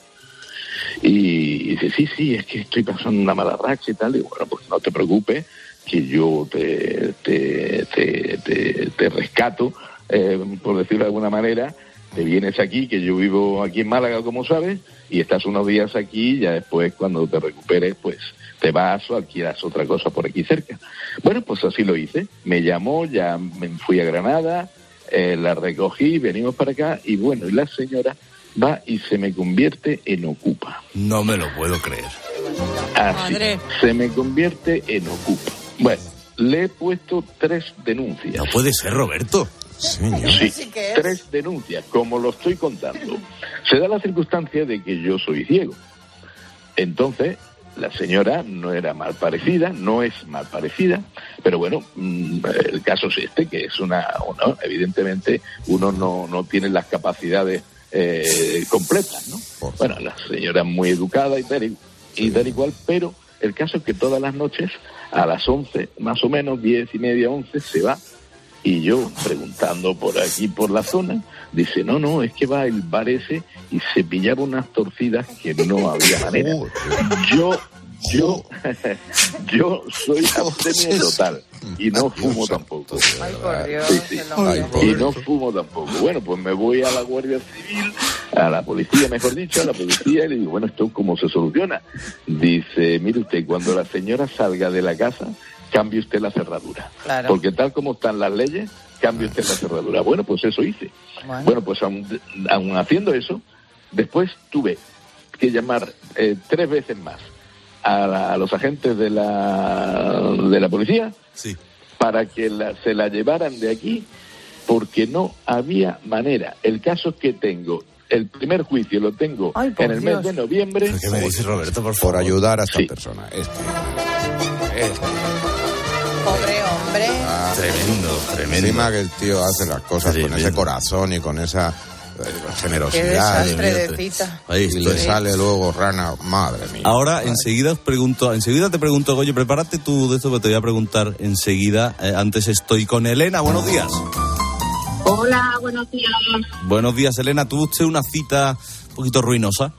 Y dice, sí, sí, es que estoy pasando una mala racha y tal. Digo, bueno, pues no te preocupes, que yo te, te, te, te, te rescato, eh, por decirlo de alguna manera. Te vienes aquí, que yo vivo aquí en Málaga, como sabes, y estás unos días aquí, y ya después, cuando te recuperes, pues te vas o alquilas otra cosa por aquí cerca. Bueno, pues así lo hice. Me llamó, ya me fui a Granada, eh, la recogí, venimos para acá, y bueno, y la señora va y se me convierte en ocupa. No me lo puedo creer. Así, Madre. Se me convierte en ocupa. Bueno, le he puesto tres denuncias. No puede ser, Roberto. Señor. Sí, tres denuncias, como lo estoy contando. Se da la circunstancia de que yo soy ciego. Entonces, la señora no era mal parecida, no es mal parecida, pero bueno, el caso es este, que es una, uno, evidentemente, uno no, no tiene las capacidades eh, completas, ¿no? Bueno, la señora es muy educada y tal y, y tal y cual, pero el caso es que todas las noches, a las once, más o menos, diez y media, once, se va. Y yo, preguntando por aquí, por la zona, dice, no, no, es que va el bar ese y se pillaba unas torcidas que no había manera. Yo, yo, yo soy abstemio total y no fumo tampoco. Ay, por Dios, sí, sí. Ay, y no fumo tampoco. Bueno, pues me voy a la Guardia Civil, a la policía, mejor dicho, a la policía, y le digo, bueno, ¿esto cómo se soluciona? Dice, mire usted, cuando la señora salga de la casa, cambie usted la cerradura. Claro. Porque tal como están las leyes, cambie usted la cerradura. Bueno, pues eso hice. Bueno, bueno pues aun, aun haciendo eso, después tuve que llamar eh, tres veces más a, la, a los agentes de la de la policía sí. para que la, se la llevaran de aquí, porque no había manera. El caso es que tengo... El primer juicio lo tengo Ay, en el Dios. mes de noviembre. ¿Qué me dice Roberto, por favor? Por ayudar a esta sí. persona. Es que... Es que... Pobre hombre. Ah, tremendo, tremendo. Encima que el tío hace las cosas Sí, con bien. ese corazón y con esa eh, Qué generosidad. desastre de cita. Ahí Y estoy. le sale luego rana, madre mía. Ahora, Madre. enseguida os pregunto, enseguida te pregunto, Goyo, prepárate tú de esto que te voy a preguntar enseguida. Eh, antes estoy con Elena, buenos días. Hola, buenos días. Buenos días, Elena. ¿Tuvo usted una cita un poquito ruinosa?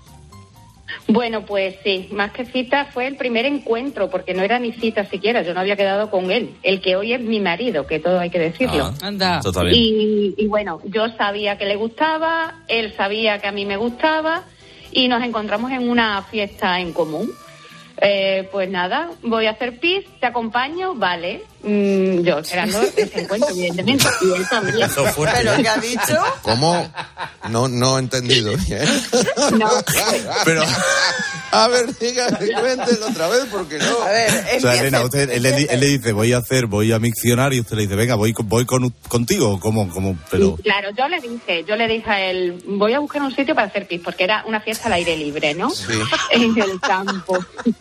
Bueno, pues sí, más que cita fue el primer encuentro, porque no era ni cita siquiera, yo no había quedado con él, el que hoy es mi marido, que todo hay que decirlo. Ah, Anda. Esto está bien. Y, y bueno, yo sabía que le gustaba, él sabía que a mí me gustaba, y nos encontramos en una fiesta en común. Eh, pues nada, voy a hacer pis, te acompaño, vale. Mm, yo esperando ese encuentro, evidentemente, y él también. ¿Pero qué ha dicho? ¿Cómo? No, no he entendido bien. No. Pero, A ver, dígame, cuéntelo otra vez, porque no. A ver, o sea, empiece. Elena, usted, él, le, di- él le dice, voy a hacer, voy a miccionar, y usted le dice, venga, voy, con- voy con, contigo, ¿cómo? ¿Cómo? Pero... Claro, yo le dije, yo le dije a él, voy a buscar un sitio para hacer pis, porque era una fiesta al aire libre, ¿no? Sí. En el campo.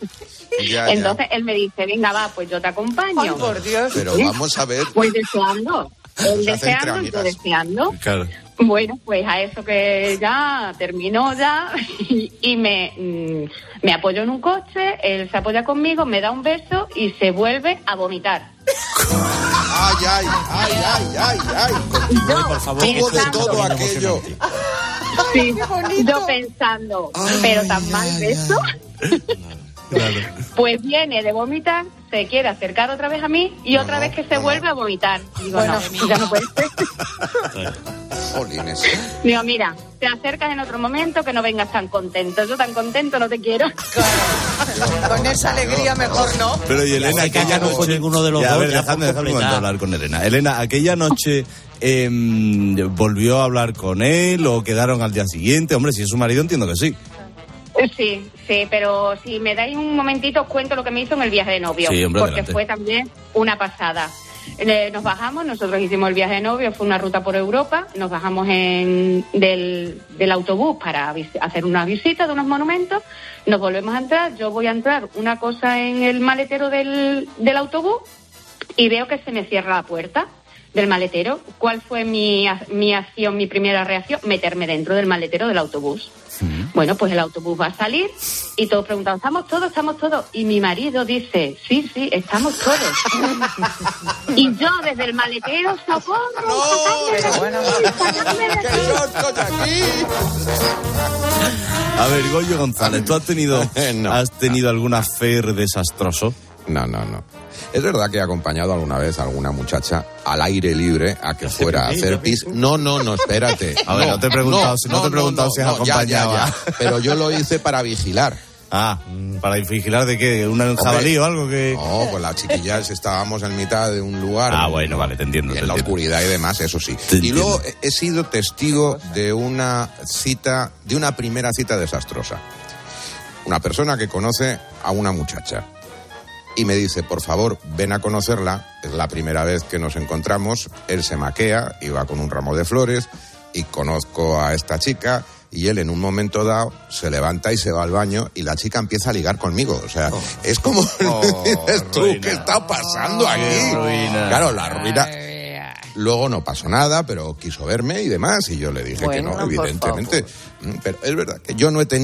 Ya, ya. Entonces él me dice, venga, va, pues yo te acompaño. Ay, por Dios. Pero vamos a ver. Pues deseando. Él Se hace entre deseando, yo amigas. deseando. Claro. Bueno, pues a eso que ya terminó ya y, y me, mm, me apoyo en un coche, él se apoya conmigo, me da un beso y se vuelve a vomitar. Ay, ay, ay, ay, ay, ay. Yo, por favor, Hubo de pensando- todo aquello. Sí, yo pensando, pero tan mal beso. Claro. Pues viene de vomitar, se quiere acercar otra vez a mí y otra vez que se vuelve a vomitar. Digo, Bueno, no, ya no puede ser. Jolines. Digo, mira, te acercas en otro momento, que no vengas tan contento. Yo tan contento no te quiero. Con esa alegría mejor no. Pero y Elena, La seca aquella ya no fue noche... ninguno de los Ya, a dos, ver, ya dejadme, por dejadme un momento completar. hablar con Elena. Elena, aquella noche em, volvió a hablar con él o quedaron al día siguiente. Hombre, si es su marido, entiendo que sí. Sí, sí, pero si me dais un momentito os cuento lo que me hizo en el viaje de novio. Sí, hombre, porque adelante. fue también una pasada. Eh, nos bajamos, nosotros hicimos el viaje de novio, fue una ruta por Europa, nos bajamos en, del, del autobús para vis- hacer una visita de unos monumentos, nos volvemos a entrar, yo voy a entrar una cosa en el maletero del, del autobús y veo que se me cierra la puerta del maletero. ¿Cuál fue mi, mi acción, mi primera reacción? Meterme dentro del maletero del autobús. Bueno, pues el autobús va a salir y todos preguntan, ¿estamos todos? ¿Estamos todos? Y mi marido dice, sí, sí, estamos todos. Y yo desde el maletero, ¡socorro! Pero bueno. ¡Que yo estoy aquí! A ver, Goyo González, ¿tú has tenido, No. has tenido algún affair desastroso? No, no, no. Es verdad que he acompañado alguna vez a alguna muchacha al aire libre a que fuera a hacer pis. No, no, no, espérate. A ver, no te he preguntado si- no te he preguntado si has ya, ya, acompañado ya. a- Pero yo lo hice para vigilar. Ah, ¿para vigilar de qué? ¿Un jabalí o algo que...? No, pues las chiquillas estábamos en mitad de un lugar. Ah, bueno, vale, te entiendo. Y te en la entiendo. oscuridad y demás, eso sí. Te Y entiendo. luego he- he sido testigo de una cita, de una primera cita desastrosa. Una persona que conoce a una muchacha y me dice, por favor, ven a conocerla. Es la primera vez que nos encontramos. Él se maquea y va con un ramo de flores y conozco a esta chica y él en un momento dado se levanta y se va al baño y la chica empieza a ligar conmigo. O sea, es como, Oh, dices tú, ruina. ¿qué está pasando aquí? Qué ruina. Claro, la ruina. Luego no pasó nada, pero quiso verme y demás, y yo le dije Bueno, que no, por evidentemente. Mm, Pero es verdad que yo no he tenido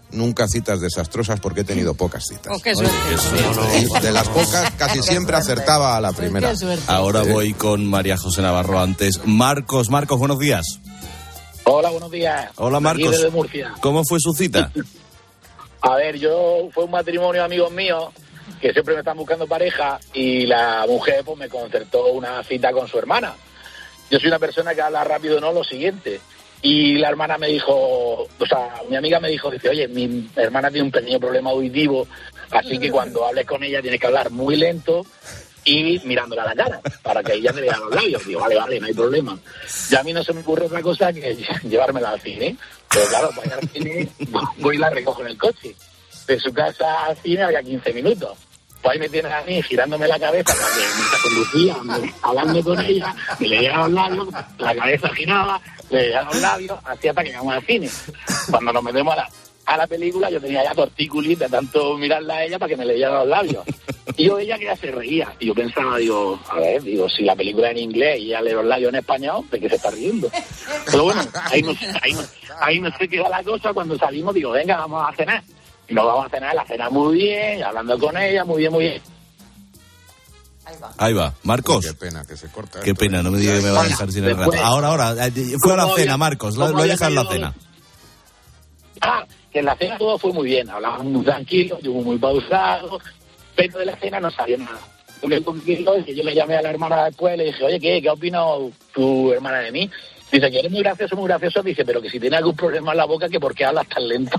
nunca citas desastrosas porque he tenido pocas citas. Oh, qué suerte. Oye, qué suerte. De las pocas, casi siempre acertaba a la primera. Qué suerte. Ahora voy con María José Navarro antes. Marcos, Marcos, buenos días. Hola, buenos días. Hola, Marcos. Aquí desde Murcia. ¿Cómo fue su cita? A ver, yo fue un matrimonio de amigos míos que siempre me están buscando pareja y la mujer pues me concertó una cita con su hermana. Yo soy una persona que habla rápido, no lo siguiente. Y la hermana me dijo, o sea, mi amiga me dijo, dice, oye, mi hermana tiene un pequeño problema auditivo, así que cuando hables con ella tienes que hablar muy lento y mirándola a la cara, para que ella te vea los labios. Digo, vale, vale, no hay problema. Y a mí no se me ocurre otra cosa que llevármela al cine. Pero claro, para ir al cine voy y la recojo en el coche. De su casa al cine había quince minutos. Pues ahí me tienes a mí girándome la cabeza para que mientras conducía, hablando con ella, me le llegaba los labios, la cabeza giraba, le llegaban los labios, así hasta que llegamos al cine. Cuando nos metemos a la, a la película, yo tenía ya tortícolis de tanto mirarla a ella para que me le llegaran los labios. Y yo veía que ella se reía. Y yo pensaba, digo, a ver, digo, si la película es en inglés y ella lee los labios en español, ¿de qué se está riendo? Pero bueno, ahí no, ahí no, ahí no sé qué va la cosa. Cuando salimos, digo, venga, vamos a cenar. Y nos vamos a cenar, la cena muy bien, hablando con ella, muy bien, muy bien. Ahí va. Ahí va. Marcos. Uy, qué pena que se corta. Qué pena, no me diga que me va a dejar sin el rato. Ahora, ahora, fue a la cena, Marcos, lo voy a dejar la cena. Ah, que en la cena todo fue muy bien, hablamos muy tranquilo, yo muy pausado, pero de la cena no salió nada. Lo que conmigo es que yo le llamé a la hermana después y le dije, oye, ¿qué, qué opina tu hermana de mí? Dice que eres muy gracioso, muy gracioso, dice, pero que si tiene algún problema en la boca, que por qué hablas tan lento.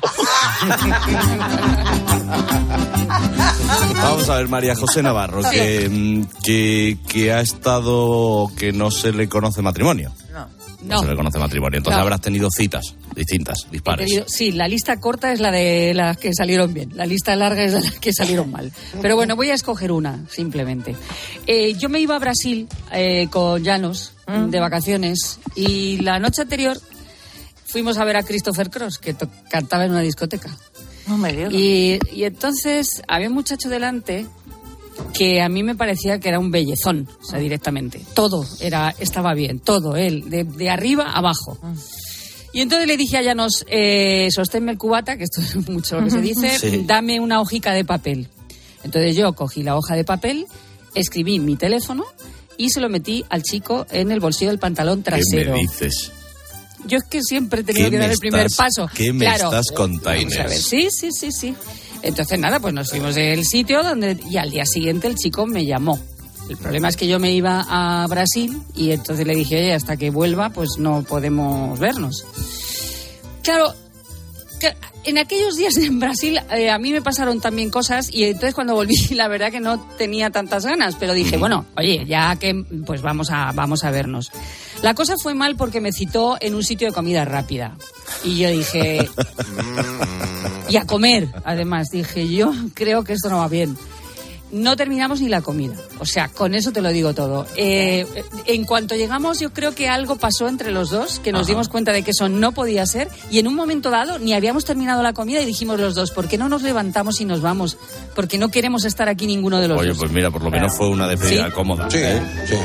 Vamos a ver, María José Navarro, que, que, que ha estado, que no se le conoce matrimonio. No. No, No. se le conoce matrimonio, entonces No. habrás tenido citas distintas, dispares. Querido, sí, la lista corta es la de las que salieron bien, la lista larga es de las que salieron mal. Pero bueno, voy a escoger una, simplemente. Eh, yo me iba a Brasil eh, con Llanos, ¿Mm? de vacaciones, y la noche anterior fuimos a ver a Christopher Cross, que to- cantaba en una discoteca. No me digas. Y, y entonces había un muchacho delante que a mí me parecía que era un bellezón, o sea, directamente. Todo era estaba bien, todo, él, de, de arriba a abajo. Y entonces le dije a Llanos, eh, sosténme el cubata, que esto es mucho lo que se dice, Sí. dame una hojica de papel. Entonces yo cogí la hoja de papel, escribí mi teléfono y se lo metí al chico en el bolsillo del pantalón trasero. ¿Qué me dices? Yo es que siempre he tenido ¿Qué que dar me el primer estás- paso. qué me Claro. estás contando, Vamos a ver, Inés? sí, sí, sí, sí. Entonces nada, pues nos fuimos del sitio donde y al día siguiente el chico me llamó. El problema es que yo me iba a Brasil y entonces le dije, oye, hasta que vuelva pues no podemos vernos. Claro, que en aquellos días en Brasil eh, a mí me pasaron también cosas y entonces cuando volví la verdad que no tenía tantas ganas, pero dije, bueno, oye, ya que pues vamos a vamos a vernos. La cosa fue mal porque me citó en un sitio de comida rápida y yo dije, y a comer, además, dije, yo creo que esto no va bien. No terminamos ni la comida, o sea, con eso te lo digo todo. Eh, en cuanto llegamos, yo creo que algo pasó entre los dos, que nos Ajá. dimos cuenta de que eso no podía ser, y en un momento dado ni habíamos terminado la comida y dijimos los dos, ¿por qué no nos levantamos y nos vamos? Porque no queremos estar aquí ninguno de los Oye, dos. pues mira, por lo menos fue una despedida ¿Sí? cómoda. Sí, ¿eh? sí.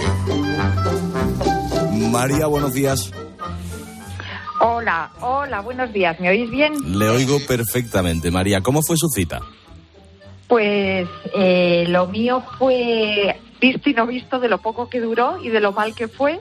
María, buenos días. Hola, hola, buenos días. ¿Me oís bien? Le oigo perfectamente. María, ¿cómo fue su cita? Pues eh, lo mío fue visto y no visto de lo poco que duró y de lo mal que fue.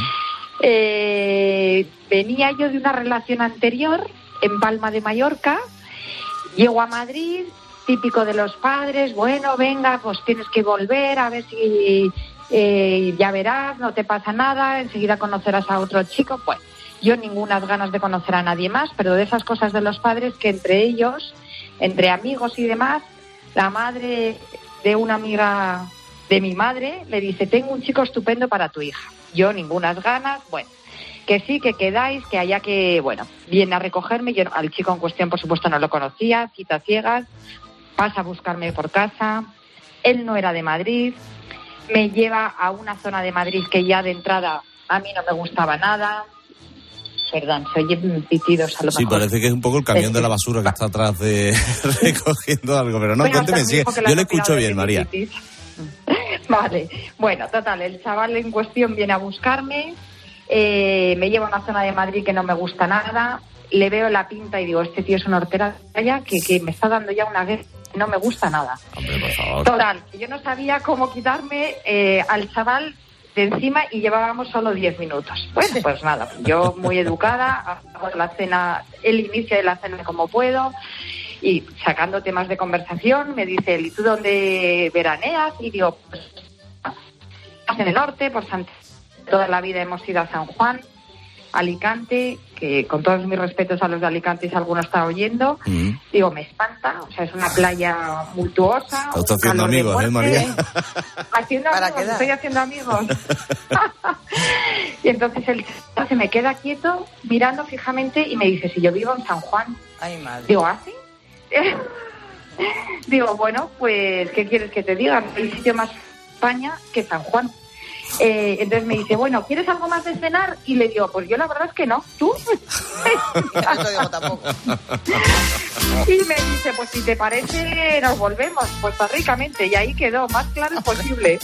Eh, venía yo de una relación anterior en Palma de Mallorca. Llego a Madrid, típico de los padres. Bueno, venga, pues tienes que volver a ver si eh, ya verás, no te pasa nada. Enseguida conocerás a otro chico. Pues yo ningunas ganas de conocer a nadie más, pero de esas cosas de los padres que entre ellos, entre amigos y demás, la madre de una amiga de mi madre le dice, tengo un chico estupendo para tu hija. Yo ningunas ganas, bueno, que sí, que quedáis, que haya que, bueno, viene a recogerme. Yo al chico en cuestión, por supuesto, no lo conocía, citas ciegas, pasa a buscarme por casa. Él no era de Madrid, me lleva a una zona de Madrid que ya de entrada a mí no me gustaba nada. Perdón, se oyen pitidos a lo Sí, mejor. parece que es un poco el camión de la basura que está atrás de recogiendo algo, pero no, Bueno, cuénteme, hasta sigue. me dijo que la Yo le no tiraba escucho de bien, María. rinitis. Vale, bueno, total, el chaval en cuestión viene a buscarme, Eh, me lleva a una zona de Madrid que no me gusta nada. Le veo la pinta y digo, este tío es una hortera que, que me está dando ya una guerra. No me gusta nada. Hombre, por favor. Total, yo no sabía cómo quitarme eh, al chaval de encima y llevábamos solo diez minutos. Bueno, pues nada, yo muy educada, hago la cena, el inicio de la cena como puedo, y sacando temas de conversación, me dice él, ¿y tú dónde veraneas? Y digo, pues en el norte, por Santander. Toda la vida hemos ido a San Juan, Alicante, que con todos mis respetos a los de Alicante, si alguno está oyendo, mm. digo, me espanta, o sea, es una playa multuosa. Está haciendo amigos, ¿eh, María? Haciendo amigos, estoy haciendo amigos. Y entonces él se me queda quieto, mirando fijamente, y me dice, si yo vivo en San Juan. Ay, madre. Digo, ¿ah, sí? Digo, bueno, pues, ¿qué quieres que te diga? No hay sitio más en España que San Juan. Eh, entonces me dice, bueno, ¿quieres algo más de cenar? Y le digo, pues yo la verdad es que no, ¿tú? No digo tampoco. Y me dice, pues si te parece, nos volvemos, pues tan ricamente. Y ahí quedó, más claro imposible.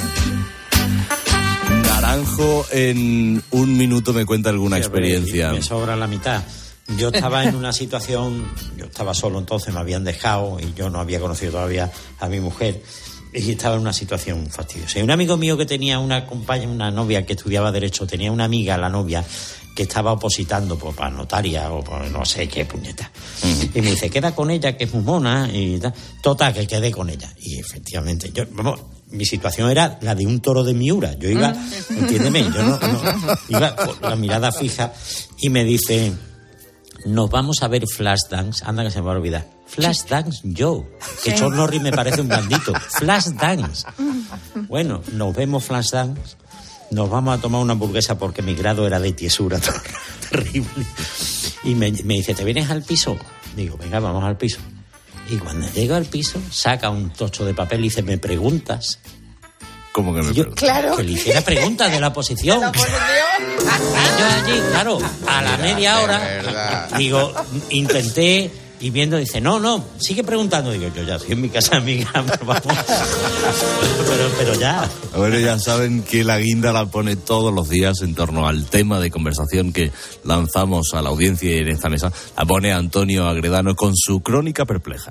Naranjo, en un minuto me cuenta alguna sí, experiencia. Me sobra la mitad. Yo estaba en una situación, yo estaba solo entonces, me habían dejado y yo no había conocido todavía a mi mujer. Y estaba en una situación fastidiosa. Y un amigo mío que tenía una compañera, una novia que estudiaba Derecho, tenía una amiga, la novia, que estaba opositando por, para notaria o por no sé qué puñeta. Mm. Y me dice, queda con ella, que es muy mona, y tal. Total, que quedé con ella. Y efectivamente, yo, vamos, mi situación era la de un toro de Miura. Yo iba, mm. entiéndeme, yo no, no, iba con la mirada fija y me dice, nos vamos a ver Flashdance. Anda que se me va a olvidar. Flashdance yo, que sí. Sean Norris me parece un blandito. Flashdance. Bueno, nos vemos Flashdance, nos vamos a tomar una hamburguesa porque mi grado era de tiesura terrible. Y me, me dice, ¿te vienes al piso? Digo, venga, vamos al piso. Y cuando llego al piso, saca un tocho de papel y dice, ¿me preguntas? ¿Cómo que me yo, preguntas? Claro. Que le hiciera preguntas de la oposición. ¿De la oposición? Y yo allí, claro, a la media hora, digo, intenté... Y viendo, dice, no, no, sigue preguntando. Digo, yo ya estoy en mi casa, amiga, pero vamos. pero, pero ya. Bueno, ya saben que la guinda la pone todos los días en torno al tema de conversación que lanzamos a la audiencia en esta mesa. La pone Antonio Agredano con su crónica perpleja.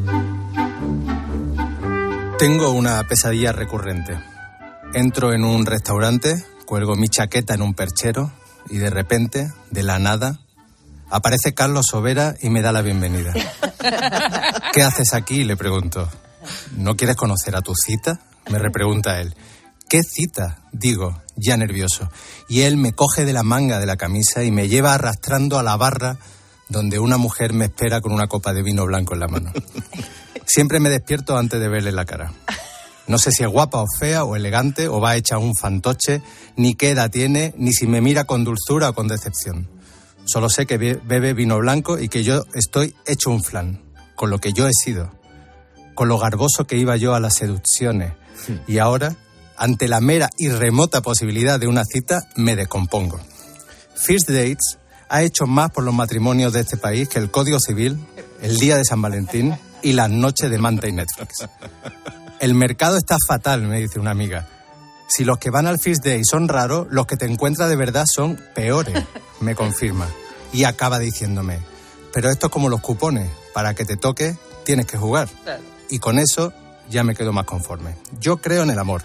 Tengo una pesadilla recurrente. Entro en un restaurante, cuelgo mi chaqueta en un perchero y de repente, de la nada, aparece Carlos Sobera y me da la bienvenida. ¿Qué haces aquí?, le pregunto. ¿No quieres conocer a tu cita?, me repregunta él. ¿Qué cita?, digo, ya nervioso. Y él me coge de la manga de la camisa y me lleva arrastrando a la barra donde una mujer me espera con una copa de vino blanco en la mano. Siempre me despierto antes de verle la cara. No sé si es guapa o fea o elegante o va hecha un fantoche, ni qué edad tiene, ni si me mira con dulzura o con decepción. Solo sé que bebe vino blanco y que yo estoy hecho un flan, con lo que yo he sido, con lo garboso que iba yo a las seducciones. Sí. Y ahora, ante la mera y remota posibilidad de una cita, me descompongo. First Dates ha hecho más por los matrimonios de este país que el Código Civil, el Día de San Valentín y las noches de Manta y Netflix. El mercado está fatal, me dice una amiga. Si los que van al First Day son raros, los que te encuentras de verdad son peores, me confirma. Y acaba diciéndome, pero esto es como los cupones, para que te toque tienes que jugar. Y con eso ya me quedo más conforme. Yo creo en el amor,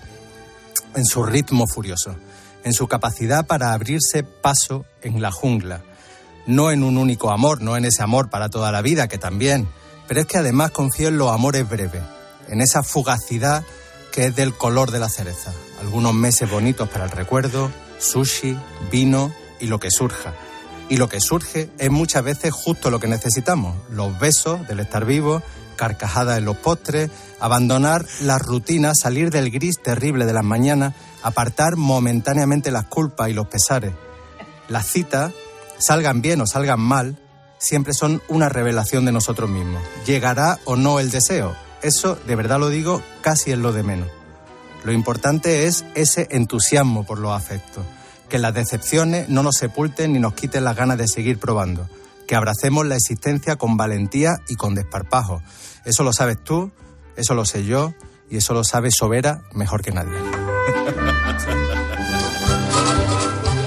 en su ritmo furioso, en su capacidad para abrirse paso en la jungla. No en un único amor, no en ese amor para toda la vida, que también, pero es que además confío en los amores breves, en esa fugacidad que es del color de la cereza. Algunos meses bonitos para el recuerdo, sushi, vino y lo que surja. Y lo que surge es muchas veces justo lo que necesitamos. Los besos del estar vivo, carcajadas en los postres, abandonar la rutina, salir del gris terrible de las mañanas, apartar momentáneamente las culpas y los pesares. Las citas, salgan bien o salgan mal, siempre son una revelación de nosotros mismos. ¿Llegará o no el deseo? Eso, de verdad lo digo, casi es lo de menos. Lo importante es ese entusiasmo por los afectos. Que las decepciones no nos sepulten ni nos quiten las ganas de seguir probando. Que abracemos la existencia con valentía y con desparpajo. Eso lo sabes tú, eso lo sé yo y eso lo sabe Sobera mejor que nadie.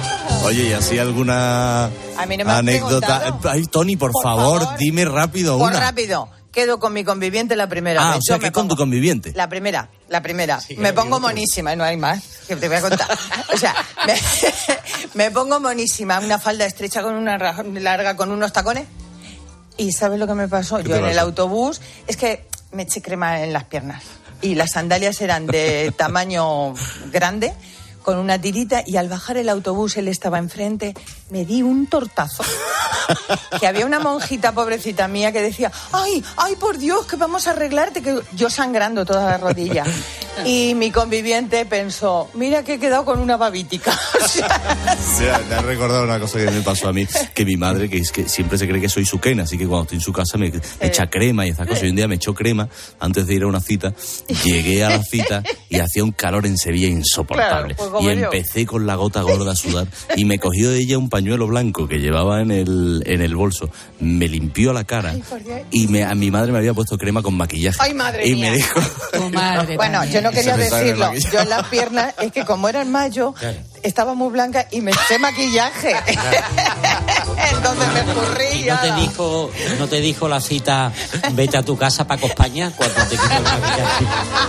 Oye, ¿y así alguna A mí no me has anécdota? preguntado. Ay, Tony, por, Por favor, favor. dime rápido Por una. rápido. Quedo con mi conviviente la primera Ah, vez. o sea, Yo que me con tu pongo- conviviente. La primera, la primera. Sí, me hay pongo otro. monísima y no hay más que te voy a contar. O sea, me, me pongo monísima, una falda estrecha con una ra- larga con unos tacones. ¿Y sabes lo que me pasó? ¿Qué Yo te en el pasó? autobús, es que me eché crema en las piernas. Y las sandalias eran de tamaño grande, con una tirita, y al bajar el autobús, él estaba enfrente, me di un tortazo. Que había una monjita pobrecita mía que decía, ay, ay, por Dios, que vamos a arreglarte, que yo sangrando toda la rodilla. Y mi conviviente pensó, mira que he quedado con una bavítica. O sea, Mira, te has recordado una cosa que me pasó a mí, que mi madre, que es que siempre se cree que soy su Ken, así que cuando estoy en su casa me, me echa crema y esas cosas. Y un día me echó crema antes de ir a una cita, llegué a la cita y hacía un calor en Sevilla insoportable. Claro, pues como y yo. empecé con la gota gorda a sudar y me cogió de ella un pañuelo blanco que llevaba en el, en el bolso, me limpió la cara Ay, por Dios. y me, a mi madre me había puesto crema con maquillaje. Ay, madre y mía. me dijo... Tu madre. bueno, también. yo no quería Se me sale el decirlo. maquillaje. Yo en las piernas, es que como era en mayo, estaba muy blanca y me eché maquillaje. Entonces me escurrí. ¿Y no te ala. dijo, no te dijo la cita, vete a tu casa, Paco España, cuando te quitó el maquillaje?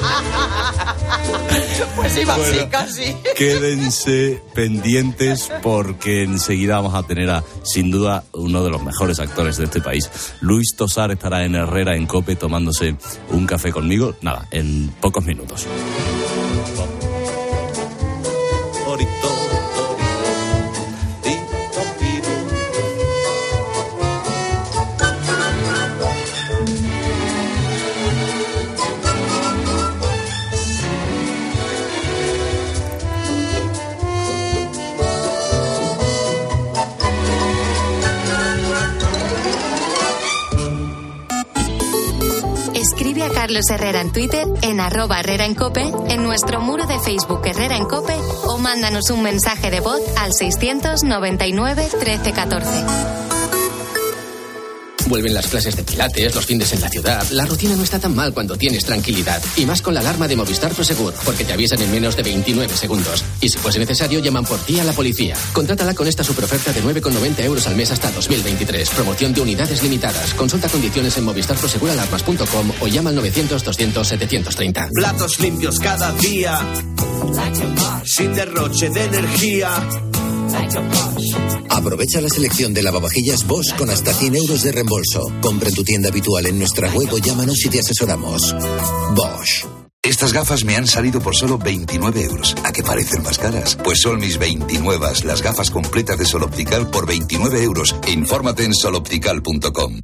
Pues iba así, Bueno. casi. Quédense pendientes porque enseguida vamos a tener a, sin duda, uno de los mejores actores de este país. Luis Tosar estará en Herrera, en COPE, tomándose un café conmigo. Nada, en pocos minutos. Escribe a Carlos Herrera en Twitter, en arroba Herrera en Cope, en nuestro muro de Facebook Herrera en Cope, o mándanos un mensaje de voz al seiscientos noventa y nueve trece catorce. Vuelven las clases de pilates, los fines en la ciudad. La rutina no está tan mal cuando tienes tranquilidad. Y más con la alarma de Movistar Prosegur, porque te avisan en menos de veintinueve segundos. Y si fuese necesario, llaman por ti a la policía. Contrátala con esta superoferta de nueve con noventa euros al mes hasta dos mil veintitrés. Promoción de unidades limitadas. Consulta condiciones en movistar prosegur alarmas punto com o llama al novecientos doscientos setecientos treinta. Platos limpios cada día, sin derroche de energía. Aprovecha la selección de lavavajillas Bosch con hasta cien euros de reembolso. Compra en tu tienda habitual en nuestra web o llámanos y te asesoramos. Bosch. Estas gafas me han salido por solo veintinueve euros. ¿A qué parecen más caras? Pues son mis veintinueve, las gafas completas de Sol Optical por veintinueve euros. Infórmate en sol optical punto com.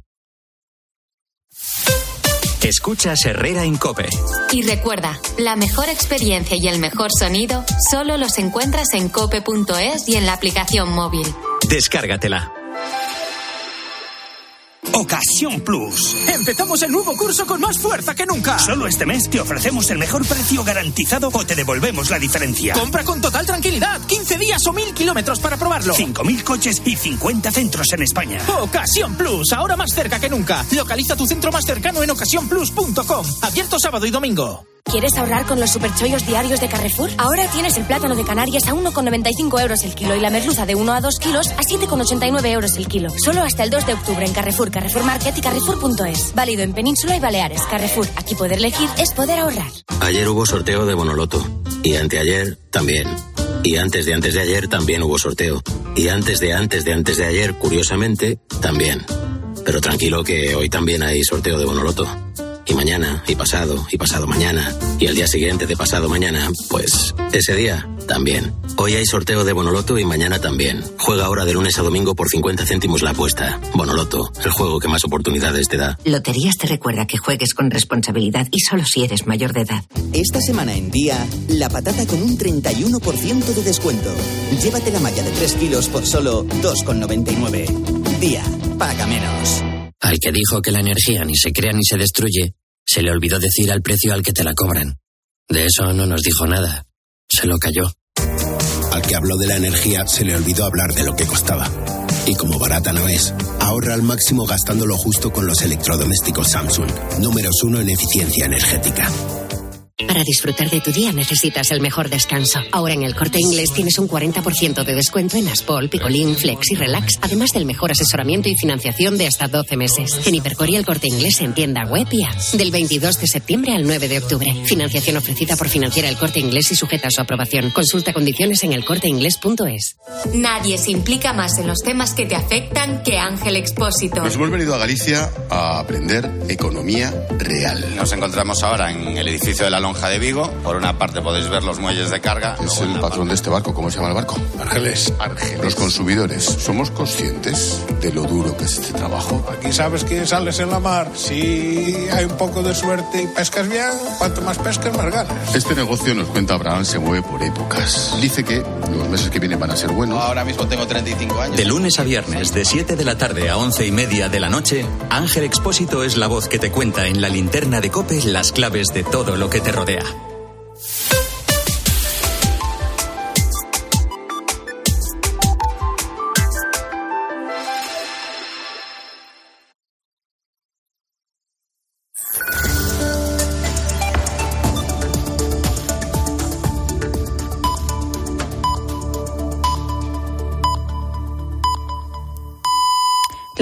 Escuchas Herrera en COPE. Y recuerda, la mejor experiencia y el mejor sonido solo los encuentras en cope punto es y en la aplicación móvil. Descárgatela. Ocasión Plus. Empezamos el nuevo curso con más fuerza que nunca. Solo este mes te ofrecemos el mejor precio garantizado o te devolvemos la diferencia. Compra con total tranquilidad. quince días o mil kilómetros para probarlo. cinco mil coches y cincuenta centros en España. Ocasión Plus, ahora más cerca que nunca. Localiza tu centro más cercano en ocasión plus punto com. Abierto sábado y domingo. ¿Quieres ahorrar con los superchollos diarios de Carrefour? Ahora tienes el plátano de Canarias a uno con noventa y cinco euros el kilo y la merluza de uno a dos kilos a siete con ochenta y nueve euros el kilo. Solo hasta el dos de octubre en Carrefour, Carrefour Market y Carrefour punto es. Válido en Península y Baleares. Carrefour, aquí poder elegir es poder ahorrar. Ayer hubo sorteo de Bonoloto. Y anteayer también. Y antes de antes de ayer también hubo sorteo. Y antes de antes de antes de ayer, curiosamente, también. Pero tranquilo que hoy también hay sorteo de Bonoloto. Y mañana, y pasado, y pasado mañana, y el día siguiente de pasado mañana, pues ese día también. Hoy hay sorteo de Bonoloto y mañana también. Juega ahora de lunes a domingo por cincuenta céntimos la apuesta. Bonoloto, el juego que más oportunidades te da. Loterías te recuerda que juegues con responsabilidad y solo si eres mayor de edad. Esta semana en Día, la patata con un treinta y uno por ciento de descuento. Llévate la malla de tres kilos por solo dos con noventa y nueve. Día, paga menos. Al que dijo que la energía ni se crea ni se destruye, se le olvidó decir al precio al que te la cobran. De eso no nos dijo nada. Se lo cayó. Al que habló de la energía, se le olvidó hablar de lo que costaba. Y como barata no es, ahorra al máximo gastándolo justo con los electrodomésticos Samsung. Números uno en eficiencia energética. Para disfrutar de tu día necesitas el mejor descanso. Ahora en el Corte Inglés tienes un cuarenta por ciento de descuento en Aspol, Picolín, Flex y Relax, además del mejor asesoramiento y financiación de hasta doce meses. En Hipercor y el Corte Inglés en tienda web y app. Del veintidós de septiembre al nueve de octubre. Financiación ofrecida por Financiera El Corte Inglés y sujeta a su aprobación. Consulta condiciones en el corte inglés punto es. Nadie se implica más en los temas que te afectan que Ángel Expósito. Nos hemos venido a Galicia a aprender economía real. Nos encontramos ahora en el edificio de la Lonja de Vigo. Por una parte podéis ver los muelles de carga. Es el patrón de este barco. ¿Cómo se llama el barco? Argeles. Argeles. Los consumidores, ¿somos conscientes de lo duro que es este trabajo? Aquí sabes que sales en la mar. Si hay un poco de suerte y pescas bien, cuanto más pescas, más ganas. Este negocio, nos cuenta Abraham, se mueve por épocas. Dice que los meses que vienen van a ser buenos. Ahora mismo tengo treinta y cinco años. De lunes a viernes, de siete de la tarde a once y media de la noche, Ángel Expósito es la voz que te cuenta en la linterna de COPE las claves de todo lo que te rodea.